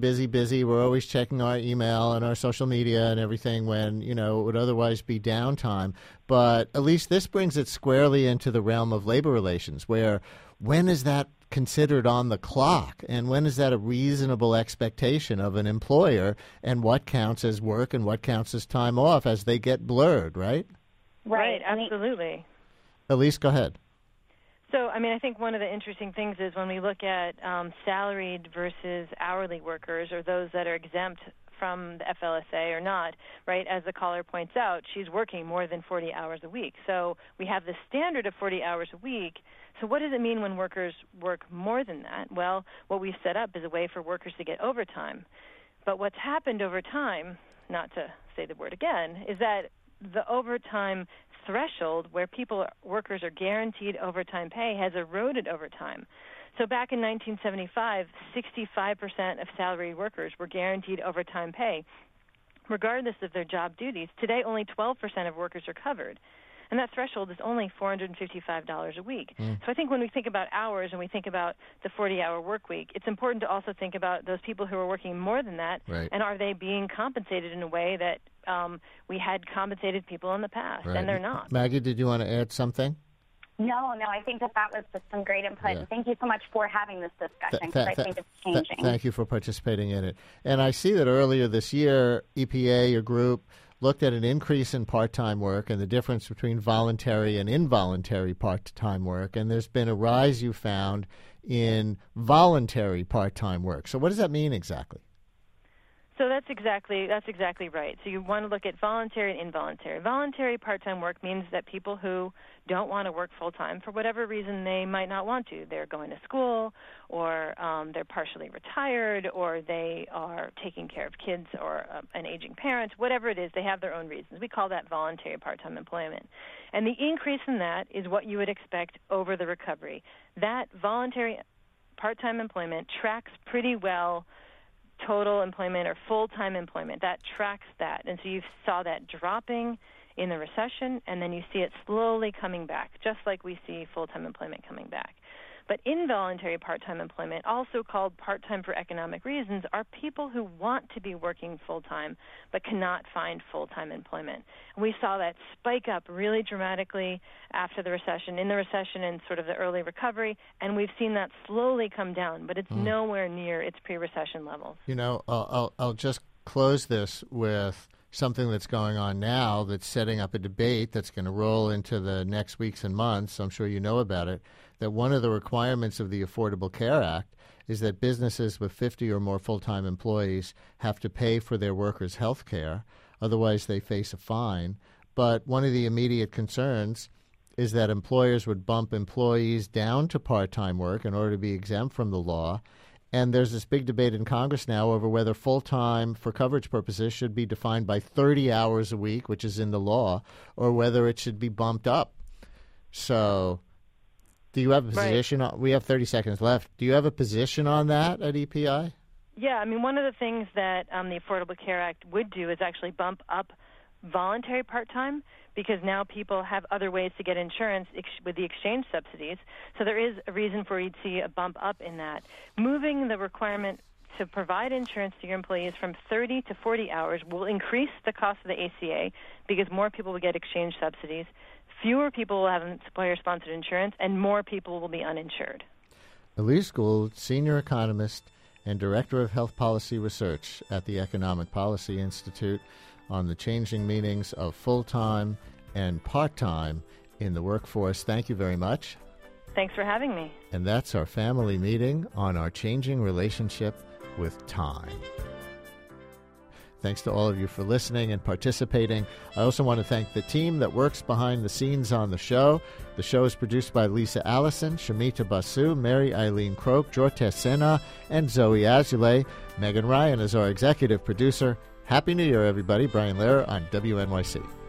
We're always checking our email and our social media and everything when, you know, it would otherwise be downtime. But at least this brings it squarely into the realm of labor relations, where when is that considered on the clock, and when is that a reasonable expectation of an employer, and what counts as work and what counts as time off as they get blurred, right? Right, absolutely. Elise, go ahead. So, I mean, I think one of the interesting things is when we look at salaried versus hourly workers, or those that are exempt from the FLSA or not, right, as the caller points out, she's working more than 40 hours a week. So we have the standard of 40 hours a week. So what does it mean when workers work more than that? Well, what we've set up is a way for workers to get overtime. But what's happened over time, not to say the word again, is that the overtime threshold where workers are guaranteed overtime pay has eroded over time. So back in 1975, 65% of salaried workers were guaranteed overtime pay, regardless of their job duties. Today, only 12% of workers are covered. And that threshold is only $455 a week. So I think when we think about hours and we think about the 40-hour work week, it's important to also think about those people who are working more than that, right, and are they being compensated in a way that we had compensated people in the past, Right. and they're not. Maggie, did you want to add something? No, I think that was just some great input. Yeah. Thank you so much for having this discussion, because I think it's changing. Thank you for participating in it. And I see that earlier this year, EPA, your group, looked at an increase in part-time work and the difference between voluntary and involuntary part-time work, and there's been a rise, you found, in voluntary part-time work. So what does that mean exactly? So that's exactly right. So you want to look at voluntary and involuntary. Voluntary part-time work means that people who don't want to work full-time, for whatever reason they might not want to, they're going to school, or they're partially retired, or they are taking care of kids or an aging parent, whatever it is, they have their own reasons. We call that voluntary part-time employment. And the increase in that is what you would expect over the recovery. That voluntary part-time employment tracks pretty well total employment or full-time employment. That tracks that. And so you saw that dropping in the recession, and then you see it slowly coming back, just like we see full-time employment coming back. But involuntary part-time employment, also called part-time for economic reasons, are people who want to be working full-time but cannot find full-time employment. And we saw that spike up really dramatically after the recession, in the recession and sort of the early recovery, and we've seen that slowly come down, but it's nowhere near its pre-recession levels. You know, I'll just close this with something that's going on now that's setting up a debate that's going to roll into the next weeks and months. I'm sure you know about it, that one of the requirements of the Affordable Care Act is that businesses with 50 or more full-time employees have to pay for their workers' health care. Otherwise, they face a fine. But one of the immediate concerns is that employers would bump employees down to part-time work in order to be exempt from the law. And there's this big debate in Congress now over whether full-time for coverage purposes should be defined by 30 hours a week, which is in the law, or whether it should be bumped up. So do you have a position? We have 30 seconds left. Do you have a position on that at EPI? Yeah, I mean, one of the things that the Affordable Care Act would do is actually bump up voluntary part-time, because now people have other ways to get insurance with the exchange subsidies. So there is a reason for you to see a bump up in that. Moving the requirement to provide insurance to your employees from 30 to 40 hours will increase the cost of the ACA because more people will get exchange subsidies, fewer people will have employer-sponsored insurance, and more people will be uninsured. Elise Gould, Senior Economist and Director of Health Policy Research at the Economic Policy Institute, on the changing meanings of full-time and part-time in the workforce. Thank you very much. Thanks for having me. And that's our family meeting on our changing relationship with time. Thanks to all of you for listening and participating. I also want to thank the team that works behind the scenes on the show. The show is produced by Lisa Allison, Shamita Basu, Mary Eileen Croak, Jortes Sena, and Zoe Azulay. Megan Ryan is our executive producer. Happy New Year, everybody. Brian Lehrer on WNYC.